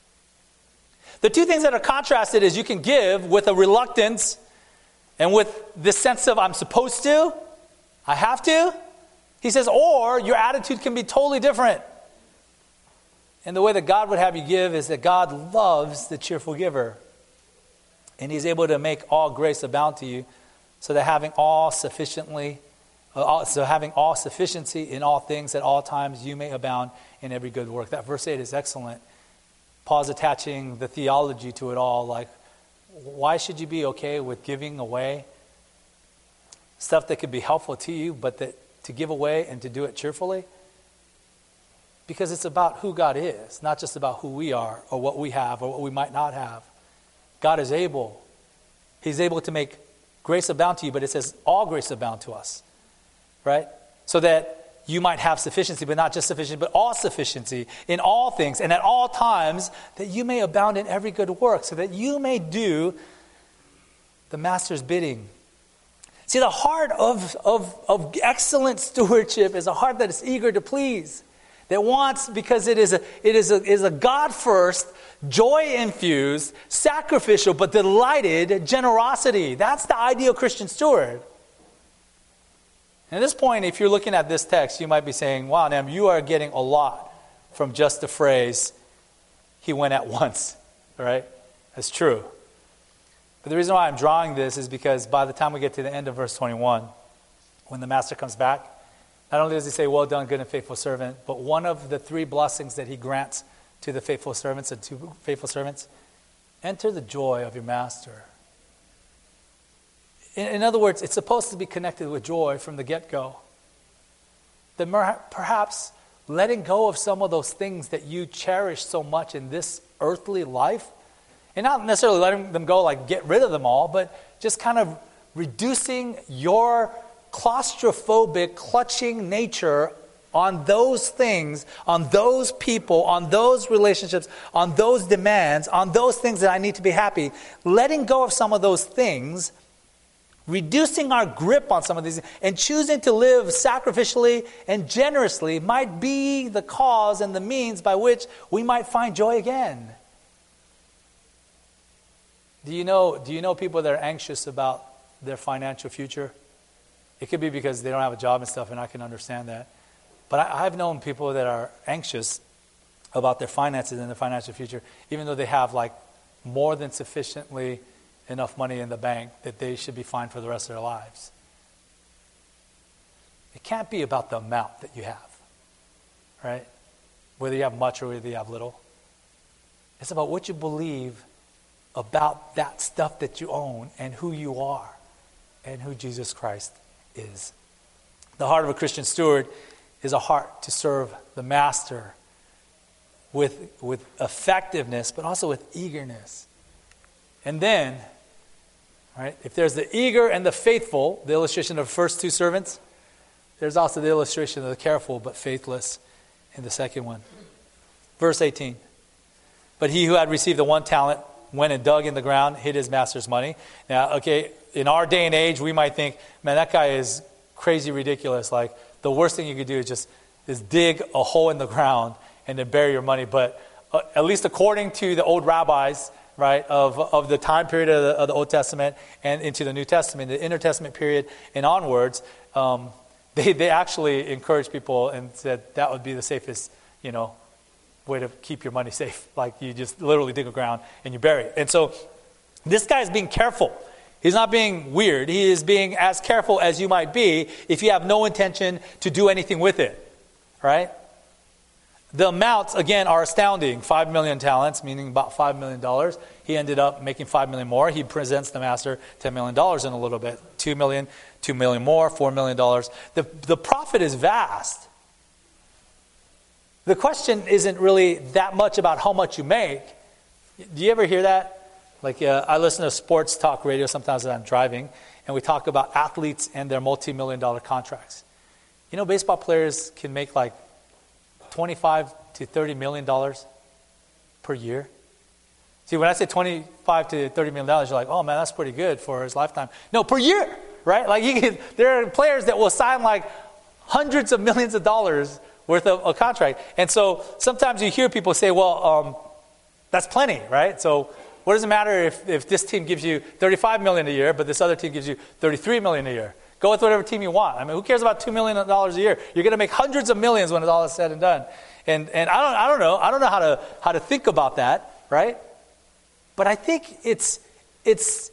The two things that are contrasted is you can give with a reluctance and with this sense of I'm supposed to, I have to. He says, or your attitude can be totally different. And the way that God would have you give is that God loves the cheerful giver. And he's able to make all grace abound to you, so that having all sufficiently Uh, so having all sufficiency in all things at all times, you may abound in every good work. That verse eight is excellent. Paul's attaching the theology to it all. Like, why should you be okay with giving away stuff that could be helpful to you, but that to give away and to do it cheerfully? Because it's about who God is, not just about who we are or what we have or what we might not have. God is able. He's able to make grace abound to you, but it says all grace abound to us. Right? So that you might have sufficiency, but not just sufficiency, but all sufficiency in all things and at all times, that you may abound in every good work, so that you may do the master's bidding. See, the heart of, of, of excellent stewardship is a heart that is eager to please, that wants, because it is a, it is a, is a God-first, joy-infused, sacrificial, but delighted generosity. That's the ideal Christian steward. At this point, if you're looking at this text, you might be saying, wow, Nam, you are getting a lot from just the phrase, he went at once, right? That's true. But the reason why I'm drawing this is because by the time we get to the end of verse twenty-one, when the master comes back, not only does he say, well done, good and faithful servant, but one of the three blessings that he grants to the faithful servants, the two faithful servants, enter the joy of your master. In other words, it's supposed to be connected with joy from the get-go. That perhaps letting go of some of those things that you cherish so much in this earthly life And not necessarily letting them go, like get rid of them all, but just kind of reducing your claustrophobic, clutching nature on those things, on those people, on those relationships, on those demands, on those things that I need to be happy. Letting go of some of those things, reducing our grip on some of these, and choosing to live sacrificially and generously might be the cause and the means by which we might find joy again. Do you know, do you know people that are anxious about their financial future? It could be because they don't have a job and stuff, and I can understand that. But I, I've known people that are anxious about their finances and their financial future, even though they have like more than sufficiently enough money in the bank that they should be fine for the rest of their lives. It can't be about the amount that you have, right? Whether you have much or whether you have little. It's about what you believe about that stuff that you own and who you are and who Jesus Christ is. The heart of a Christian steward is a heart to serve the master with, with effectiveness, but also with eagerness. And then, right, if there's the eager and the faithful, the illustration of the first two servants, there's also the illustration of the careful but faithless in the second one. Verse eighteen. But he who had received the one talent went and dug in the ground, hid his master's money. Now, okay, in our day and age, we might think, man, that guy is crazy ridiculous. Like, the worst thing you could do is just is dig a hole in the ground and then bury your money. But uh, at least according to the old rabbis, right, of, of the time period of the, of the Old Testament and into the New Testament, the Intertestament period and onwards, um, they, they actually encouraged people and said that would be the safest, you know, way to keep your money safe. Like, you just literally dig a ground and you bury it. And so this guy is being careful. He's not being weird. He is being as careful as you might be if you have no intention to do anything with it, right? The amounts, again, are astounding. Five million talents, meaning about five million dollars. He ended up making five million more. He presents the master ten million dollars in a little bit. Two million, two million more, four million dollars. The, the profit is vast. The question isn't really that much about how much you make. Do you ever hear that? Like, uh, I listen to sports talk radio sometimes when I'm driving, and we talk about athletes and their multi-million dollar contracts. You know, baseball players can make like twenty-five to thirty million dollars per year. See, when I say twenty-five to thirty million dollars, you're like, oh man, that's pretty good for his lifetime. No, per year, right? Like, you can, there are players that will sign like hundreds of millions of dollars worth of a contract. And so sometimes you hear people say, well, um, that's plenty, right? So what does it matter if, if this team gives you thirty-five million dollars a year, but this other team gives you thirty-three million dollars a year? Go with whatever team you want. I mean, who cares about two million dollars a year? You're going to make hundreds of millions when it's all is said and done. And and I don't I don't know. I don't know how to how to think about that, right? But I think it's it's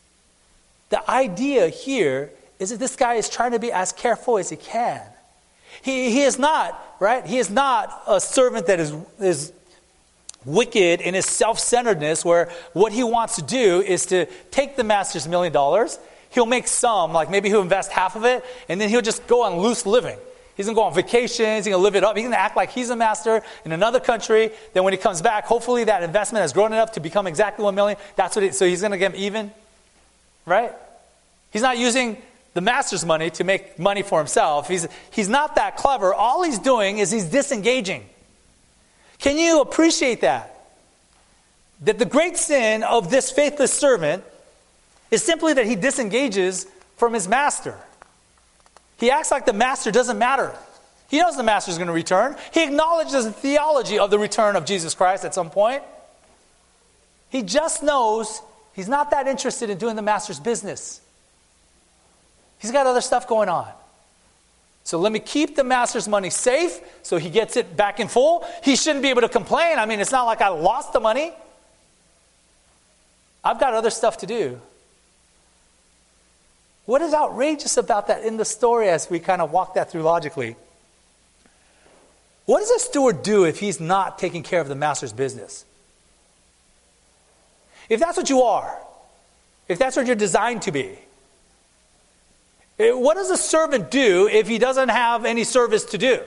the idea here is that this guy is trying to be as careful as he can. He he is not, right? He is not a servant that is is wicked in his self-centeredness, where what he wants to do is to take the master's million dollars. He'll make some, like maybe he'll invest half of it, and then he'll just go on loose living. He's going to go on vacations, he's going to live it up. He's going to act like he's a master in another country. Then when he comes back, hopefully that investment has grown enough to become exactly one million. That's what it, so he's going to get even, right? He's not using the master's money to make money for himself. He's, he's not that clever. All he's doing is he's disengaging. Can you appreciate that? That the great sin of this faithless servant is simply that he disengages from his master. He acts like the master doesn't matter. He knows the master is going to return. He acknowledges the theology of the return of Jesus Christ at some point. He just knows he's not that interested in doing the master's business. He's got other stuff going on. So let me keep the master's money safe so he gets it back in full. He shouldn't be able to complain. I mean, it's not like I lost the money. I've got other stuff to do. What is outrageous about that in the story as we kind of walk that through logically? What does a steward do if he's not taking care of the master's business? If that's what you are, if that's what you're designed to be, what does a servant do if he doesn't have any service to do?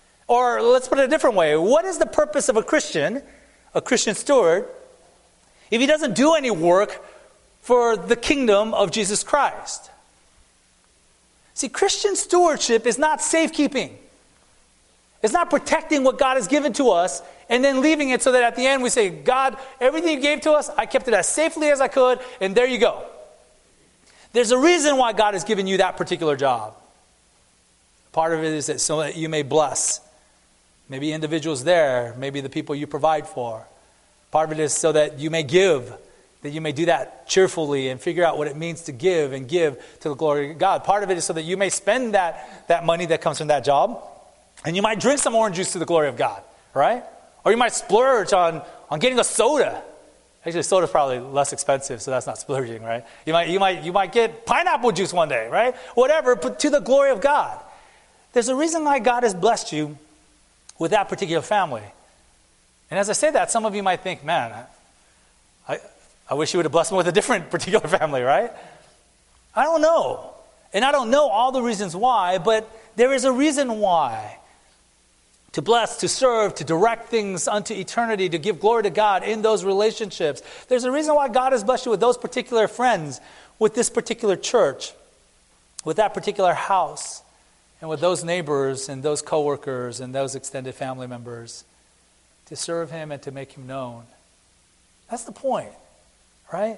Or let's put it a different way. What is the purpose of a Christian, a Christian steward, if he doesn't do any work for the kingdom of Jesus Christ? See, Christian stewardship is not safekeeping. It's not protecting what God has given to us and then leaving it so that at the end we say, God, everything you gave to us, I kept it as safely as I could, and there you go. There's a reason why God has given you that particular job. Part of it is that so that you may bless. Maybe individuals there, maybe the people you provide for. Part of it is so that you may give, that you may do that cheerfully and figure out what it means to give and give to the glory of God. Part of it is so that you may spend that, that money that comes from that job, and you might drink some orange juice to the glory of God, right? Or you might splurge on, on getting a soda. Actually, soda's probably less expensive, so that's not splurging, right? You might, you might, you might get pineapple juice one day, right? Whatever, but to the glory of God. There's a reason why God has blessed you with that particular family. And as I say that, some of you might think, man, I, I wish you would have blessed me with a different particular family, right? I don't know. And I don't know all the reasons why, but there is a reason why. To bless, to serve, to direct things unto eternity, to give glory to God in those relationships. There's a reason why God has blessed you with those particular friends, with this particular church, with that particular house, and with those neighbors and those coworkers and those extended family members, to serve him and to make him known. That's the point, right?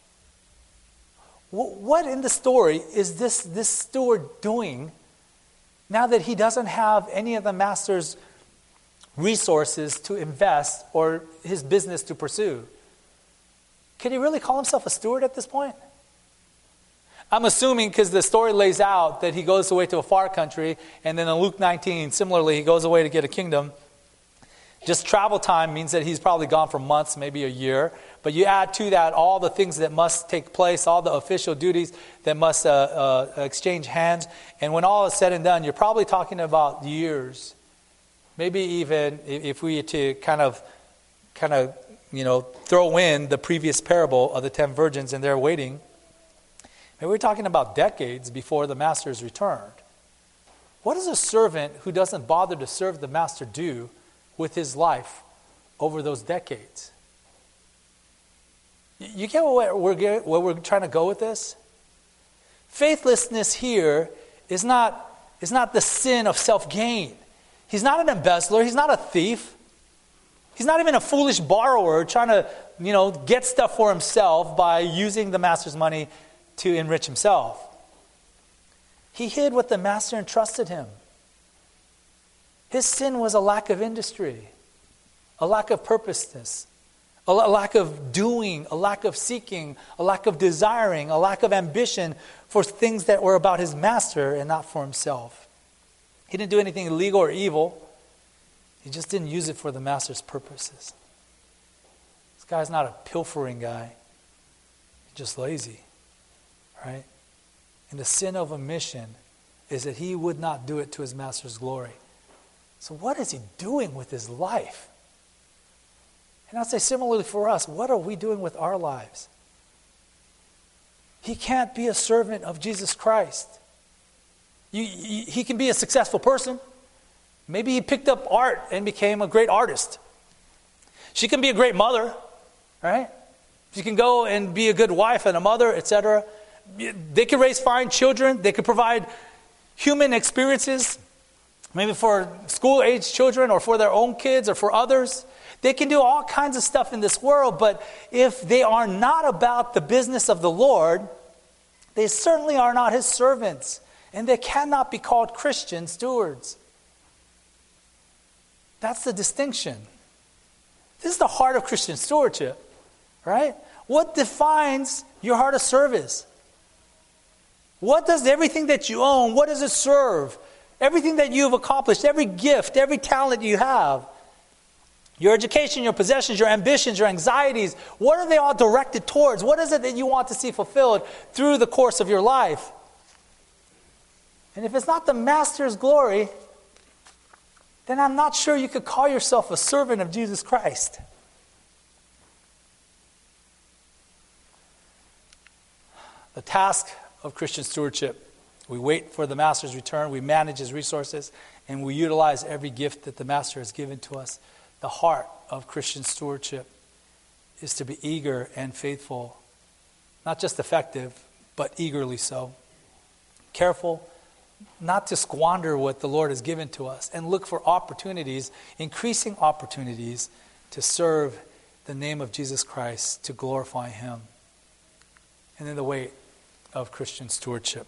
What in the story is this, this steward doing now that he doesn't have any of the master's resources to invest or his business to pursue? Can he really call himself a steward at this point? I'm assuming because the story lays out that he goes away to a far country, and then in Luke nineteen, similarly, he goes away to get a kingdom. Just travel time means that he's probably gone for months, maybe a year. But you add to that all the things that must take place, all the official duties that must uh, uh, exchange hands. And when all is said and done, you're probably talking about years. Maybe even if we were to kind of, kind of, you know, throw in the previous parable of the ten virgins and they're waiting. Maybe we're talking about decades before the master is returned. What does a servant who doesn't bother to serve the master do with his life over those decades? You get where we're, where we're trying to go with this? Faithlessness here is not, is not the sin of self-gain. He's not an embezzler. He's not a thief. He's not even a foolish borrower trying to, you know, get stuff for himself by using the master's money to enrich himself. He hid what the master entrusted him. His sin was a lack of industry, a lack of purposeness, a lack of doing, a lack of seeking, a lack of desiring, a lack of ambition for things that were about his master and not for himself. He didn't do anything illegal or evil. He just didn't use it for the master's purposes. This guy's not a pilfering guy. He's just lazy, right? And the sin of omission is that he would not do it to his master's glory. So what is he doing with his life? And I'd say similarly for us, what are we doing with our lives? He can't be a servant of Jesus Christ. You, you, he can be a successful person. Maybe he picked up art and became a great artist. She can be a great mother, right? She can go and be a good wife and a mother, et cetera. They can raise fine children. They can provide human experiences, maybe for school-age children or for their own kids or for others. They can do all kinds of stuff in this world, but if they are not about the business of the Lord, they certainly are not his servants, and they cannot be called Christian stewards. That's the distinction. This is the heart of Christian stewardship, right? What defines your heart of service? What does everything that you own, what does it serve? Everything that you've accomplished, every gift, every talent you have, your education, your possessions, your ambitions, your anxieties, what are they all directed towards? What is it that you want to see fulfilled through the course of your life? And if it's not the master's glory, then I'm not sure you could call yourself a servant of Jesus Christ. The task of Christian stewardship: we wait for the master's return, we manage his resources, and we utilize every gift that the master has given to us. The heart of Christian stewardship is to be eager and faithful. Not just effective, but eagerly so. Careful not to squander what the Lord has given to us, and look for opportunities, increasing opportunities, to serve the name of Jesus Christ, to glorify Him. And then the weight of Christian stewardship.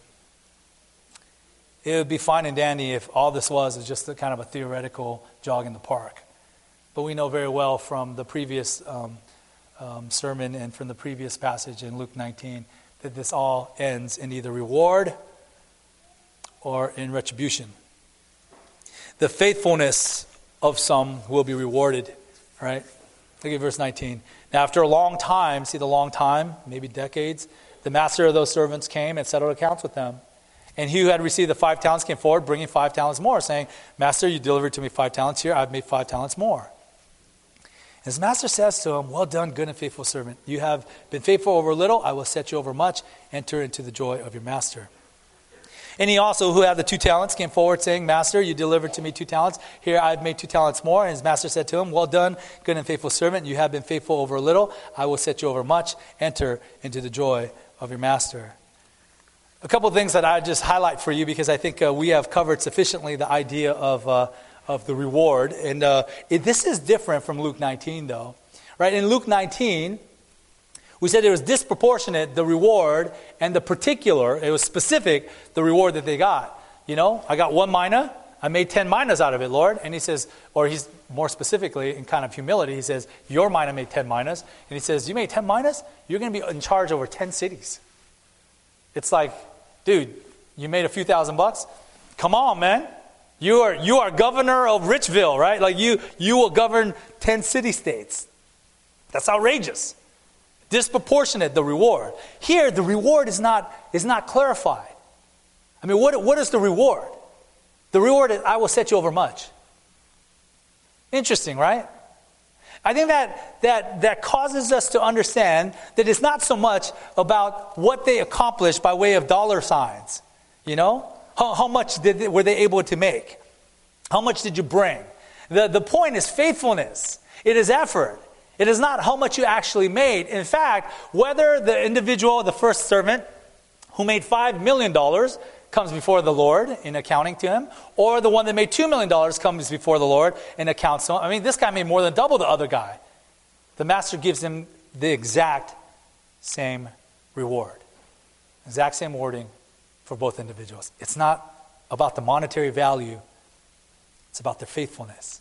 It would be fine and dandy if all this was is just a kind of a theoretical jog in the park. But we know very well from the previous um, um, sermon and from the previous passage in Luke nineteen that this all ends in either reward or in retribution. The faithfulness of some will be rewarded, right? Look at verse nineteen. Now after a long time, see the long time, maybe decades, the master of those servants came and settled accounts with them. And he who had received the five talents came forward, bringing five talents more, saying, Master, you delivered to me five talents. Here, I've made five talents more. His master says to him, Well done, good and faithful servant. You have been faithful over little. I will set you over much. Enter into the joy of your master. And he also, who had the two talents, came forward, saying, Master, you delivered to me two talents. Here, I've made two talents more. And his master said to him, Well done, good and faithful servant. You have been faithful over little. I will set you over much. Enter into the joy of your master. A couple of things that I just highlight for you because I think uh, we have covered sufficiently the idea of uh, of the reward. And uh, it, this is different from Luke nineteen, though. Right? In Luke nineteen, we said it was disproportionate, the reward, and the particular, it was specific, the reward that they got. You know, I got one mina, I made ten minas out of it, Lord. And he says, or he's more specifically, in kind of humility, he says, your mina made ten minas. And he says, you made ten minas? You're going to be in charge over ten cities. It's like, dude, you made a few thousand bucks? Come on, man. You are you are governor of Richville, right? Like you you will govern ten city-states. That's outrageous. Disproportionate, the reward. Here, the reward is not is not clarified. I mean, what what is the reward? The reward is, I will set you over much. Interesting, right? I think that that that causes us to understand that it's not so much about what they accomplished by way of dollar signs. You know? How, how much did they, were they able to make? How much did you bring? The, the point is faithfulness. It is effort. It is not how much you actually made. In fact, whether the individual, the first servant, who made five million dollars comes before the Lord in accounting to him, or the one that made two million dollars comes before the Lord and accounts to him. I mean, this guy made more than double the other guy. The master gives him the exact same reward. Exact same wording for both individuals. It's not about the monetary value. It's about their faithfulness.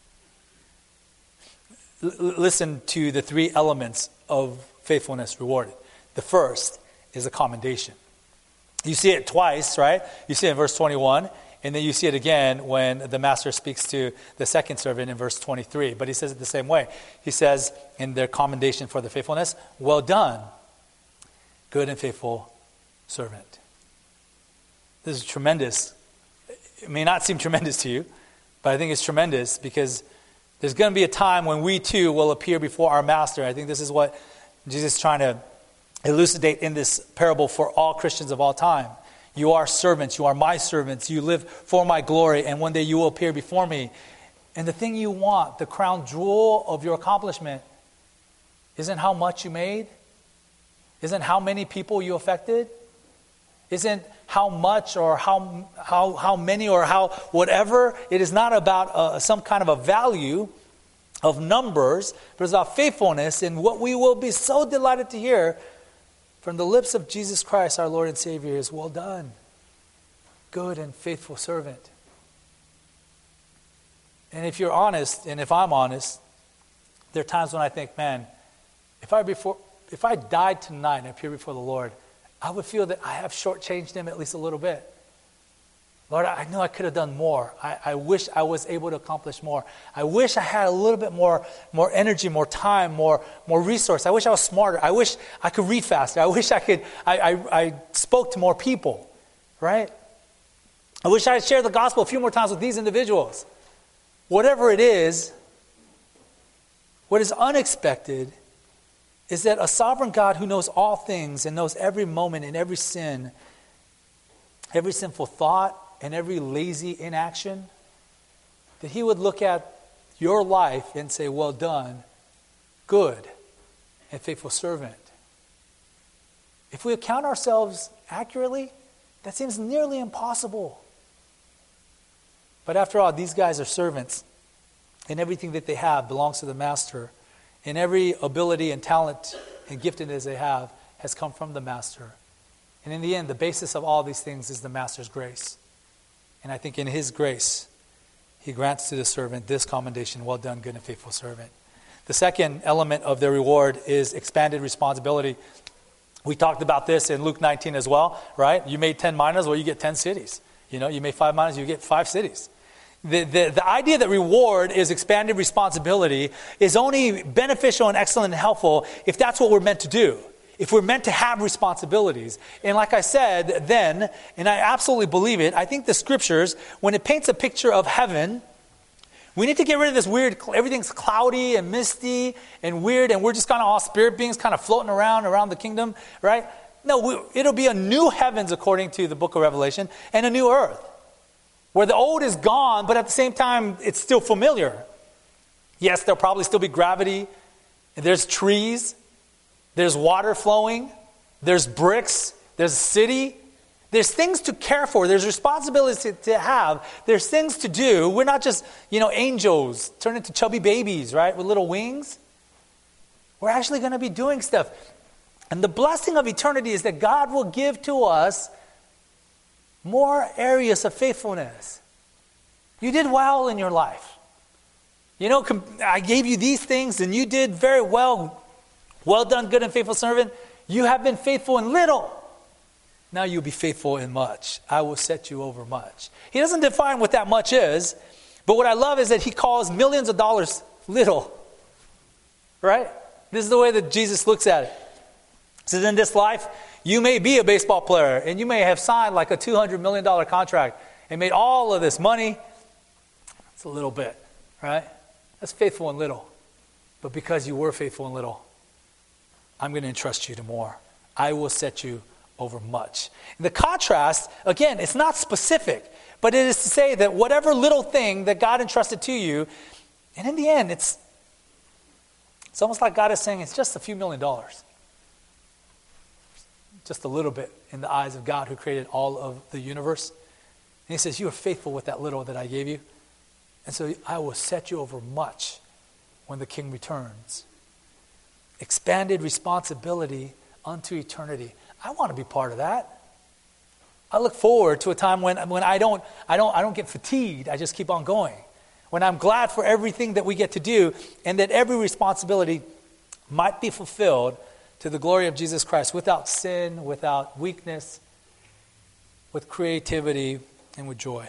L- listen to the three elements of faithfulness rewarded. The first is a commendation. You see it twice, right? You see it in verse twenty-one, and then you see it again when the master speaks to the second servant in verse twenty-three. But he says it the same way. He says in their commendation for the faithfulness, well done, good and faithful servant. This is tremendous. It may not seem tremendous to you, but I think it's tremendous because there's going to be a time when we too will appear before our master. I think this is what Jesus is trying to elucidate in this parable for all Christians of all time. You are servants. You are my servants. You live for my glory, and one day you will appear before me. And the thing you want, the crown jewel of your accomplishment, isn't how much you made, isn't how many people you affected, isn't how much or how how how many or how whatever. It is not about uh, some kind of a value of numbers, but it's about faithfulness. And what we will be so delighted to hear from the lips of Jesus Christ, our Lord and Savior, is well done, good and faithful servant. And if you're honest, and if I'm honest, there are times when I think, man, if I before if I died tonight and appeared before the Lord, I would feel that I have shortchanged him at least a little bit. Lord, I know I could have done more. I, I wish I was able to accomplish more. I wish I had a little bit more, more energy, more time, more, more resource. I wish I was smarter. I wish I could read faster. I wish I could, I, I, I spoke to more people, right? I wish I had shared the gospel a few more times with these individuals. Whatever it is, what is unexpected is that a sovereign God who knows all things and knows every moment and every sin, every sinful thought and every lazy inaction, that he would look at your life and say, well done, good and faithful servant. If we account ourselves accurately, that seems nearly impossible. But after all, these guys are servants, and everything that they have belongs to the master, and every ability and talent and giftedness they have has come from the master. And in the end, the basis of all these things is the master's grace. And I think in his grace, he grants to the servant this commendation, well done, good and faithful servant. The second element of the reward is expanded responsibility. We talked about this in Luke nineteen as well, right? You made ten minas, well, you get ten cities. You know, you made five minas, you get five cities. The, the, the idea that reward is expanded responsibility is only beneficial and excellent and helpful if that's what we're meant to do. If we're meant to have responsibilities. And like I said then, and I absolutely believe it, I think the scriptures, when it paints a picture of heaven, we need to get rid of this weird, everything's cloudy and misty and weird, and we're just kind of all spirit beings kind of floating around, around the kingdom, right? No, we, it'll be a new heavens according to the book of Revelation, and a new earth, where the old is gone, but at the same time, it's still familiar. Yes, there'll probably still be gravity, and there's trees, there's water flowing, there's bricks, there's a city. There's things to care for. There's responsibilities to, to have. There's things to do. We're not just, you know, angels turned into chubby babies, right, with little wings. We're actually going to be doing stuff. And the blessing of eternity is that God will give to us more areas of faithfulness. You did well in your life. You know, I gave you these things and you did very well. Well done, good and faithful servant. You have been faithful in little. Now you'll be faithful in much. I will set you over much. He doesn't define what that much is, but what I love is that he calls millions of dollars little. Right? This is the way that Jesus looks at it. He says, in this life, you may be a baseball player, and you may have signed like a two hundred million dollars contract and made all of this money. It's a little bit, right? That's faithful in little. But because you were faithful in little, I'm going to entrust you to more. I will set you over much. And the contrast, again, it's not specific, but it is to say that whatever little thing that God entrusted to you, and in the end, it's it's almost like God is saying it's just a few million dollars. Just a little bit in the eyes of God who created all of the universe. And he says, you are faithful with that little that I gave you. And so I will set you over much when the king returns. Expanded responsibility unto eternity. I want to be part of that. I look forward to a time when, when I don't I don't I don't get fatigued. I just keep on going. When I'm glad for everything that we get to do, and that every responsibility might be fulfilled to the glory of Jesus Christ, without sin, without weakness, with creativity, and with joy.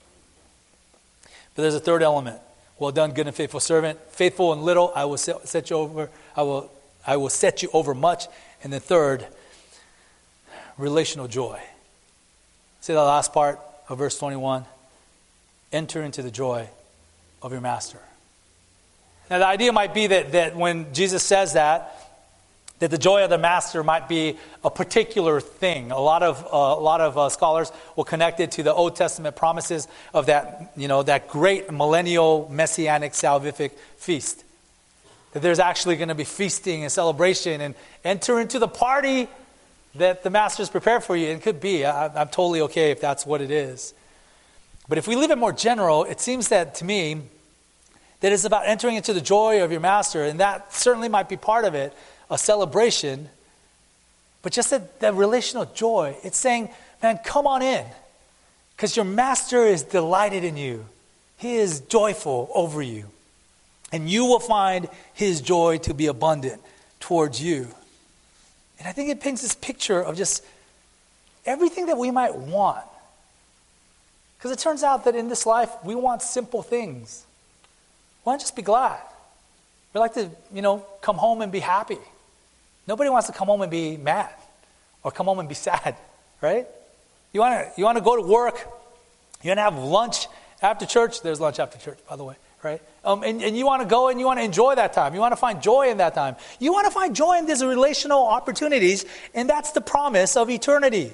But there's a third element. Well done, good and faithful servant. Faithful in little, I will set, set you over. I will I will set you over much. And the third, relational joy. See the last part of verse twenty-one. Enter into the joy of your master. Now the idea might be that, that when Jesus says that, that the joy of the master might be a particular thing. A lot of uh, a lot of uh, scholars will connect it to the Old Testament promises of that, you know, that great millennial messianic salvific feast. That there's actually going to be feasting and celebration, and enter into the party that the master's prepared for you. It could be. I, I'm totally okay if that's what it is. But if we leave it more general, it seems that to me that it's about entering into the joy of your master, and that certainly might be part of it, a celebration. But just that, that relational joy, it's saying, man, come on in, because your master is delighted in you. He is joyful over you. And you will find his joy to be abundant towards you. And I think it paints this picture of just everything that we might want. Because it turns out that in this life, we want simple things. We want to just be glad. We like to, you know, come home and be happy. Nobody wants to come home and be mad or come home and be sad, right? You want to you want to go to work. You want to have lunch after church. There's lunch after church, by the way. Right? Um, and, and you want to go and you want to enjoy that time. You want to find joy in that time. You want to find joy in these relational opportunities, and that's the promise of eternity.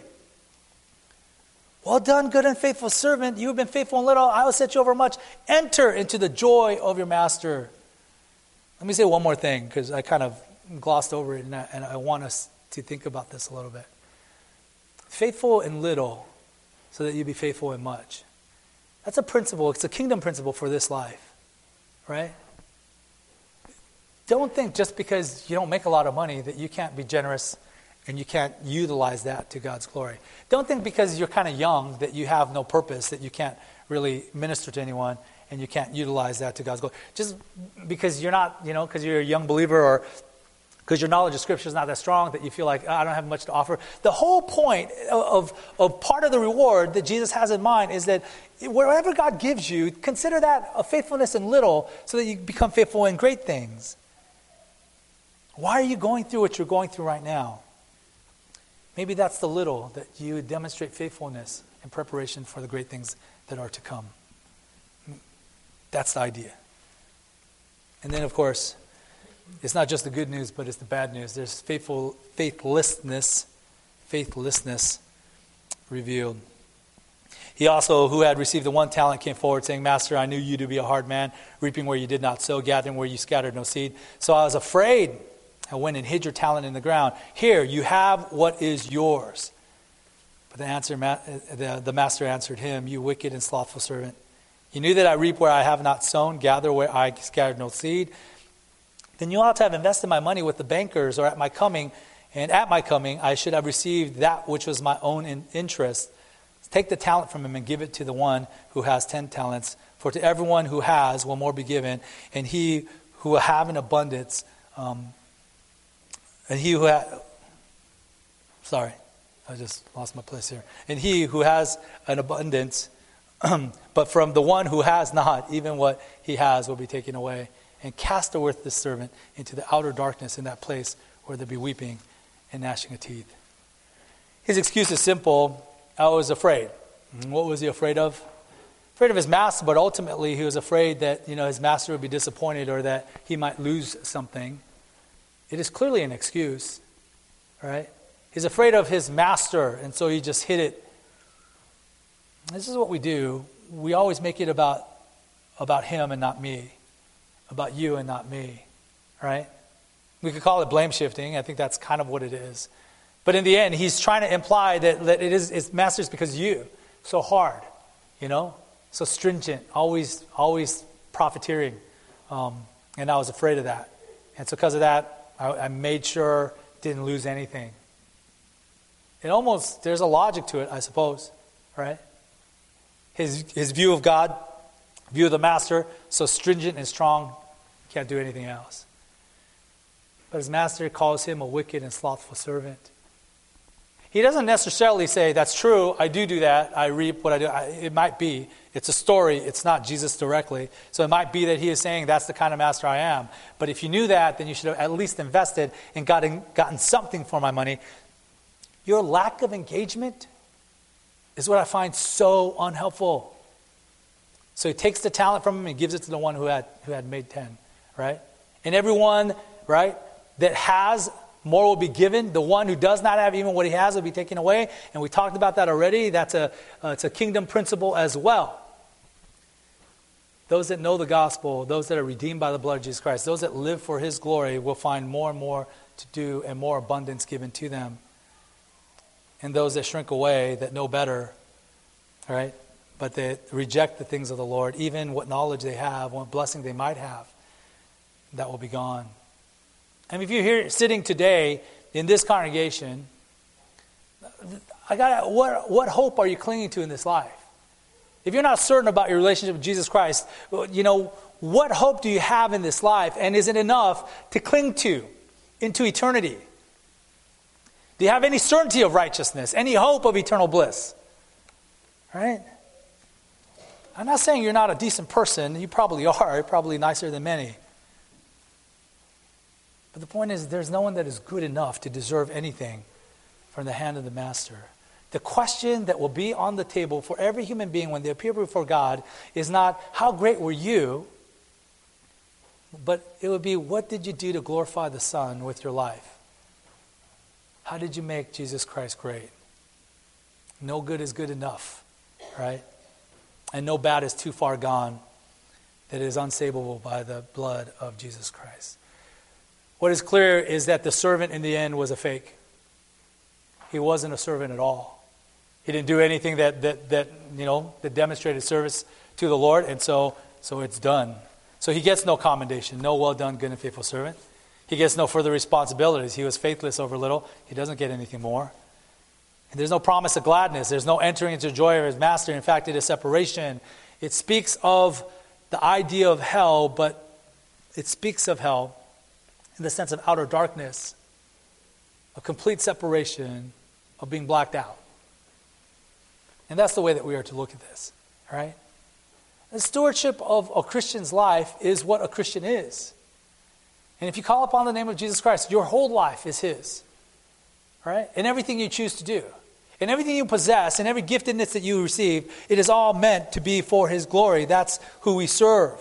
Well done, good and faithful servant. You have been faithful in little. I will set you over much. Enter into the joy of your master. Let me say one more thing, because I kind of glossed over it, and I, and I want us to think about this a little bit. Faithful in little, so that you be faithful in much. That's a principle. It's a kingdom principle for this life, right? Don't think just because you don't make a lot of money that you can't be generous and you can't utilize that to God's glory. Don't think because you're kind of young that you have no purpose, that you can't really minister to anyone and you can't utilize that to God's glory. Just because you're not, you know, because you're a young believer or because your knowledge of Scripture is not that strong that you feel like, oh, I don't have much to offer. The whole point of, of part of the reward that Jesus has in mind is that wherever God gives you, consider that a faithfulness in little so that you become faithful in great things. Why are you going through what you're going through right now? Maybe that's the little, that you demonstrate faithfulness in preparation for the great things that are to come. That's the idea. And then, of course, it's not just the good news, but it's the bad news. There's faithful faithlessness, faithlessness revealed. He also, who had received the one talent, came forward, saying, Master, I knew you to be a hard man, reaping where you did not sow, gathering where you scattered no seed. So I was afraid. I went and hid your talent in the ground. Here, you have what is yours. But the, answer, the, the master answered him, you wicked and slothful servant. You knew that I reap where I have not sown, gather where I scattered no seed. Then you ought to have invested my money with the bankers, or at my coming, and at my coming I should have received that which was my own in interest. Take the talent from him and give it to the one who has ten talents. For to everyone who has will more be given, and he who will have an abundance, um, and he who ha- sorry, I just lost my place here. And he who has an abundance, but from the one who has not, even what he has will be taken away. And cast forth this servant into the outer darkness, in that place where there be weeping and gnashing of teeth. His excuse is simple. I was afraid. And what was he afraid of? Afraid of his master, but ultimately he was afraid that, you know, his master would be disappointed or that he might lose something. It is clearly an excuse, right? He's afraid of his master, and so he just hid it. This is what we do. We always make it about, about him and not me. About you and not me, right? We could call it blame shifting. I think that's kind of what it is. But in the end, he's trying to imply that, that it is it's masters because you, so hard, you know, so stringent, always, always profiteering. Um, and I was afraid of that. And so because of that, I, I made sure didn't lose anything. It almost, there's a logic to it, I suppose, right? His his view of God, view of the master, so stringent and strong, can't do anything else. But his master calls him a wicked and slothful servant. He doesn't necessarily say, that's true, I do do that, I reap what I do. I, it might be. It's a story, it's not Jesus directly. So it might be that he is saying, that's the kind of master I am. But if you knew that, then you should have at least invested and gotten, gotten something for my money. Your lack of engagement is what I find so unhelpful. So he takes the talent from him and gives it to the one who had who had made ten, right? And everyone, right, that has, more will be given. The one who does not have even what he has will be taken away. And we talked about that already. That's a uh, it's a kingdom principle as well. Those that know the gospel, those that are redeemed by the blood of Jesus Christ, those that live for his glory will find more and more to do and more abundance given to them. And those that shrink away, that know better, right, but they reject the things of the Lord, even what knowledge they have, what blessing they might have, that will be gone. And if you're here sitting today in this congregation, I got what what hope are you clinging to in this life? If you're not certain about your relationship with Jesus Christ, you know, what hope do you have in this life? And is it enough to cling to into eternity? Do you have any certainty of righteousness? Any hope of eternal bliss? Right? I'm not saying you're not a decent person. You probably are. You're probably nicer than many. But the point is, there's no one that is good enough to deserve anything from the hand of the master. The question that will be on the table for every human being when they appear before God is not, how great were you? But it would be, what did you do to glorify the Son with your life? How did you make Jesus Christ great? No good is good enough, right? And no bad is too far gone that is unsavable by the blood of Jesus Christ. What is clear is that the servant in the end was a fake. He wasn't a servant at all. He didn't do anything that, that, that you know, that demonstrated service to the Lord, and so, so it's done. So he gets no commendation, no well done, good and faithful servant. He gets no further responsibilities. He was faithless over little. He doesn't get anything more. And there's no promise of gladness. There's no entering into joy of his master. In fact, it is separation. It speaks of the idea of hell, but it speaks of hell in the sense of outer darkness, a complete separation, of being blacked out. And that's the way that we are to look at this, all right? The stewardship of a Christian's life is what a Christian is. And if you call upon the name of Jesus Christ, your whole life is his, all right? And everything you choose to do, and everything you possess, and every giftedness that you receive, it is all meant to be for his glory. That's who we serve.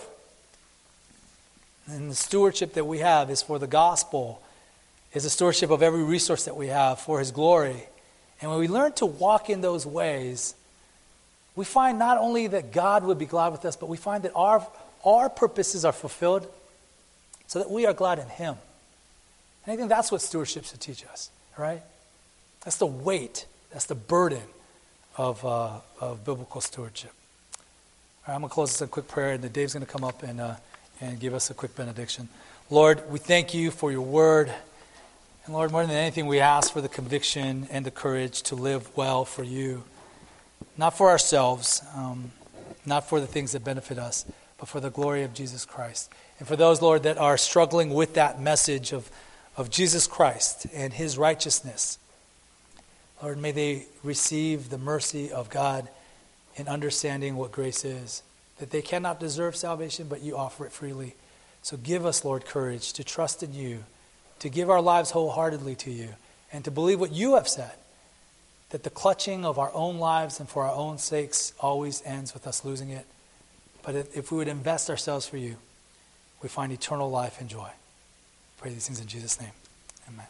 And the stewardship that we have is for the gospel, is a stewardship of every resource that we have for his glory. And when we learn to walk in those ways, we find not only that God would be glad with us, but we find that our, our purposes are fulfilled so that we are glad in him. And I think that's what stewardship should teach us, right? That's the weight, that's the burden of, uh, of biblical stewardship. All right, I'm going to close this with a quick prayer, and then Dave's going to come up and, uh, and give us a quick benediction. Lord, we thank you for your word. And Lord, more than anything, we ask for the conviction and the courage to live well for you. Not for ourselves, um, not for the things that benefit us, but for the glory of Jesus Christ. And for those, Lord, that are struggling with that message of, of Jesus Christ and his righteousness, Lord, may they receive the mercy of God in understanding what grace is, that they cannot deserve salvation, but you offer it freely. So give us, Lord, courage to trust in you, to give our lives wholeheartedly to you, and to believe what you have said, that the clutching of our own lives and for our own sakes always ends with us losing it. But if we would invest ourselves for you, we find eternal life and joy. Pray these things in Jesus' name. Amen.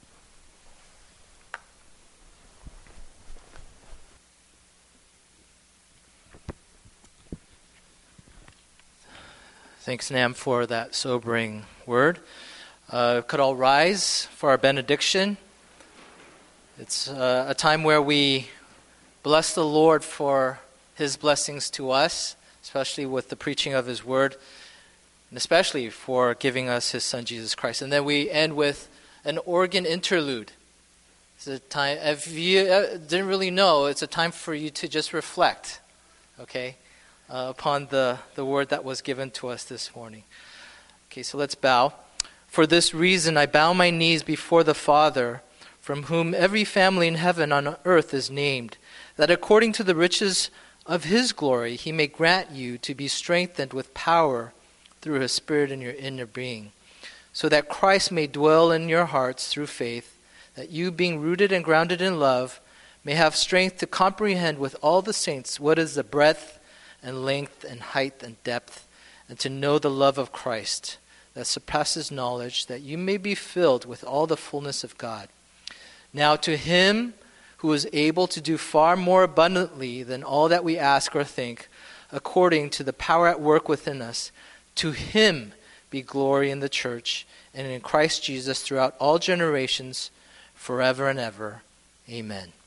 Thanks, Nam, for that sobering word. Uh, could all rise for our benediction. It's uh, a time where we bless the Lord for his blessings to us, especially with the preaching of his word, and especially for giving us his son, Jesus Christ. And then we end with an organ interlude. It's a time, if you didn't really know, it's a time for you to just reflect, okay, uh, upon the, the word that was given to us this morning. Okay, so let's bow. For this reason, I bow my knees before the Father, from whom every family in heaven and on earth is named, that according to the riches of his glory, he may grant you to be strengthened with power through his Spirit in your inner being, so that Christ may dwell in your hearts through faith, that you, being rooted and grounded in love, may have strength to comprehend with all the saints what is the breadth and length and height and depth, and to know the love of Christ that surpasses knowledge, that you may be filled with all the fullness of God. Now to him who is able to do far more abundantly than all that we ask or think, according to the power at work within us, to him be glory in the church and in Christ Jesus throughout all generations, forever and ever. Amen.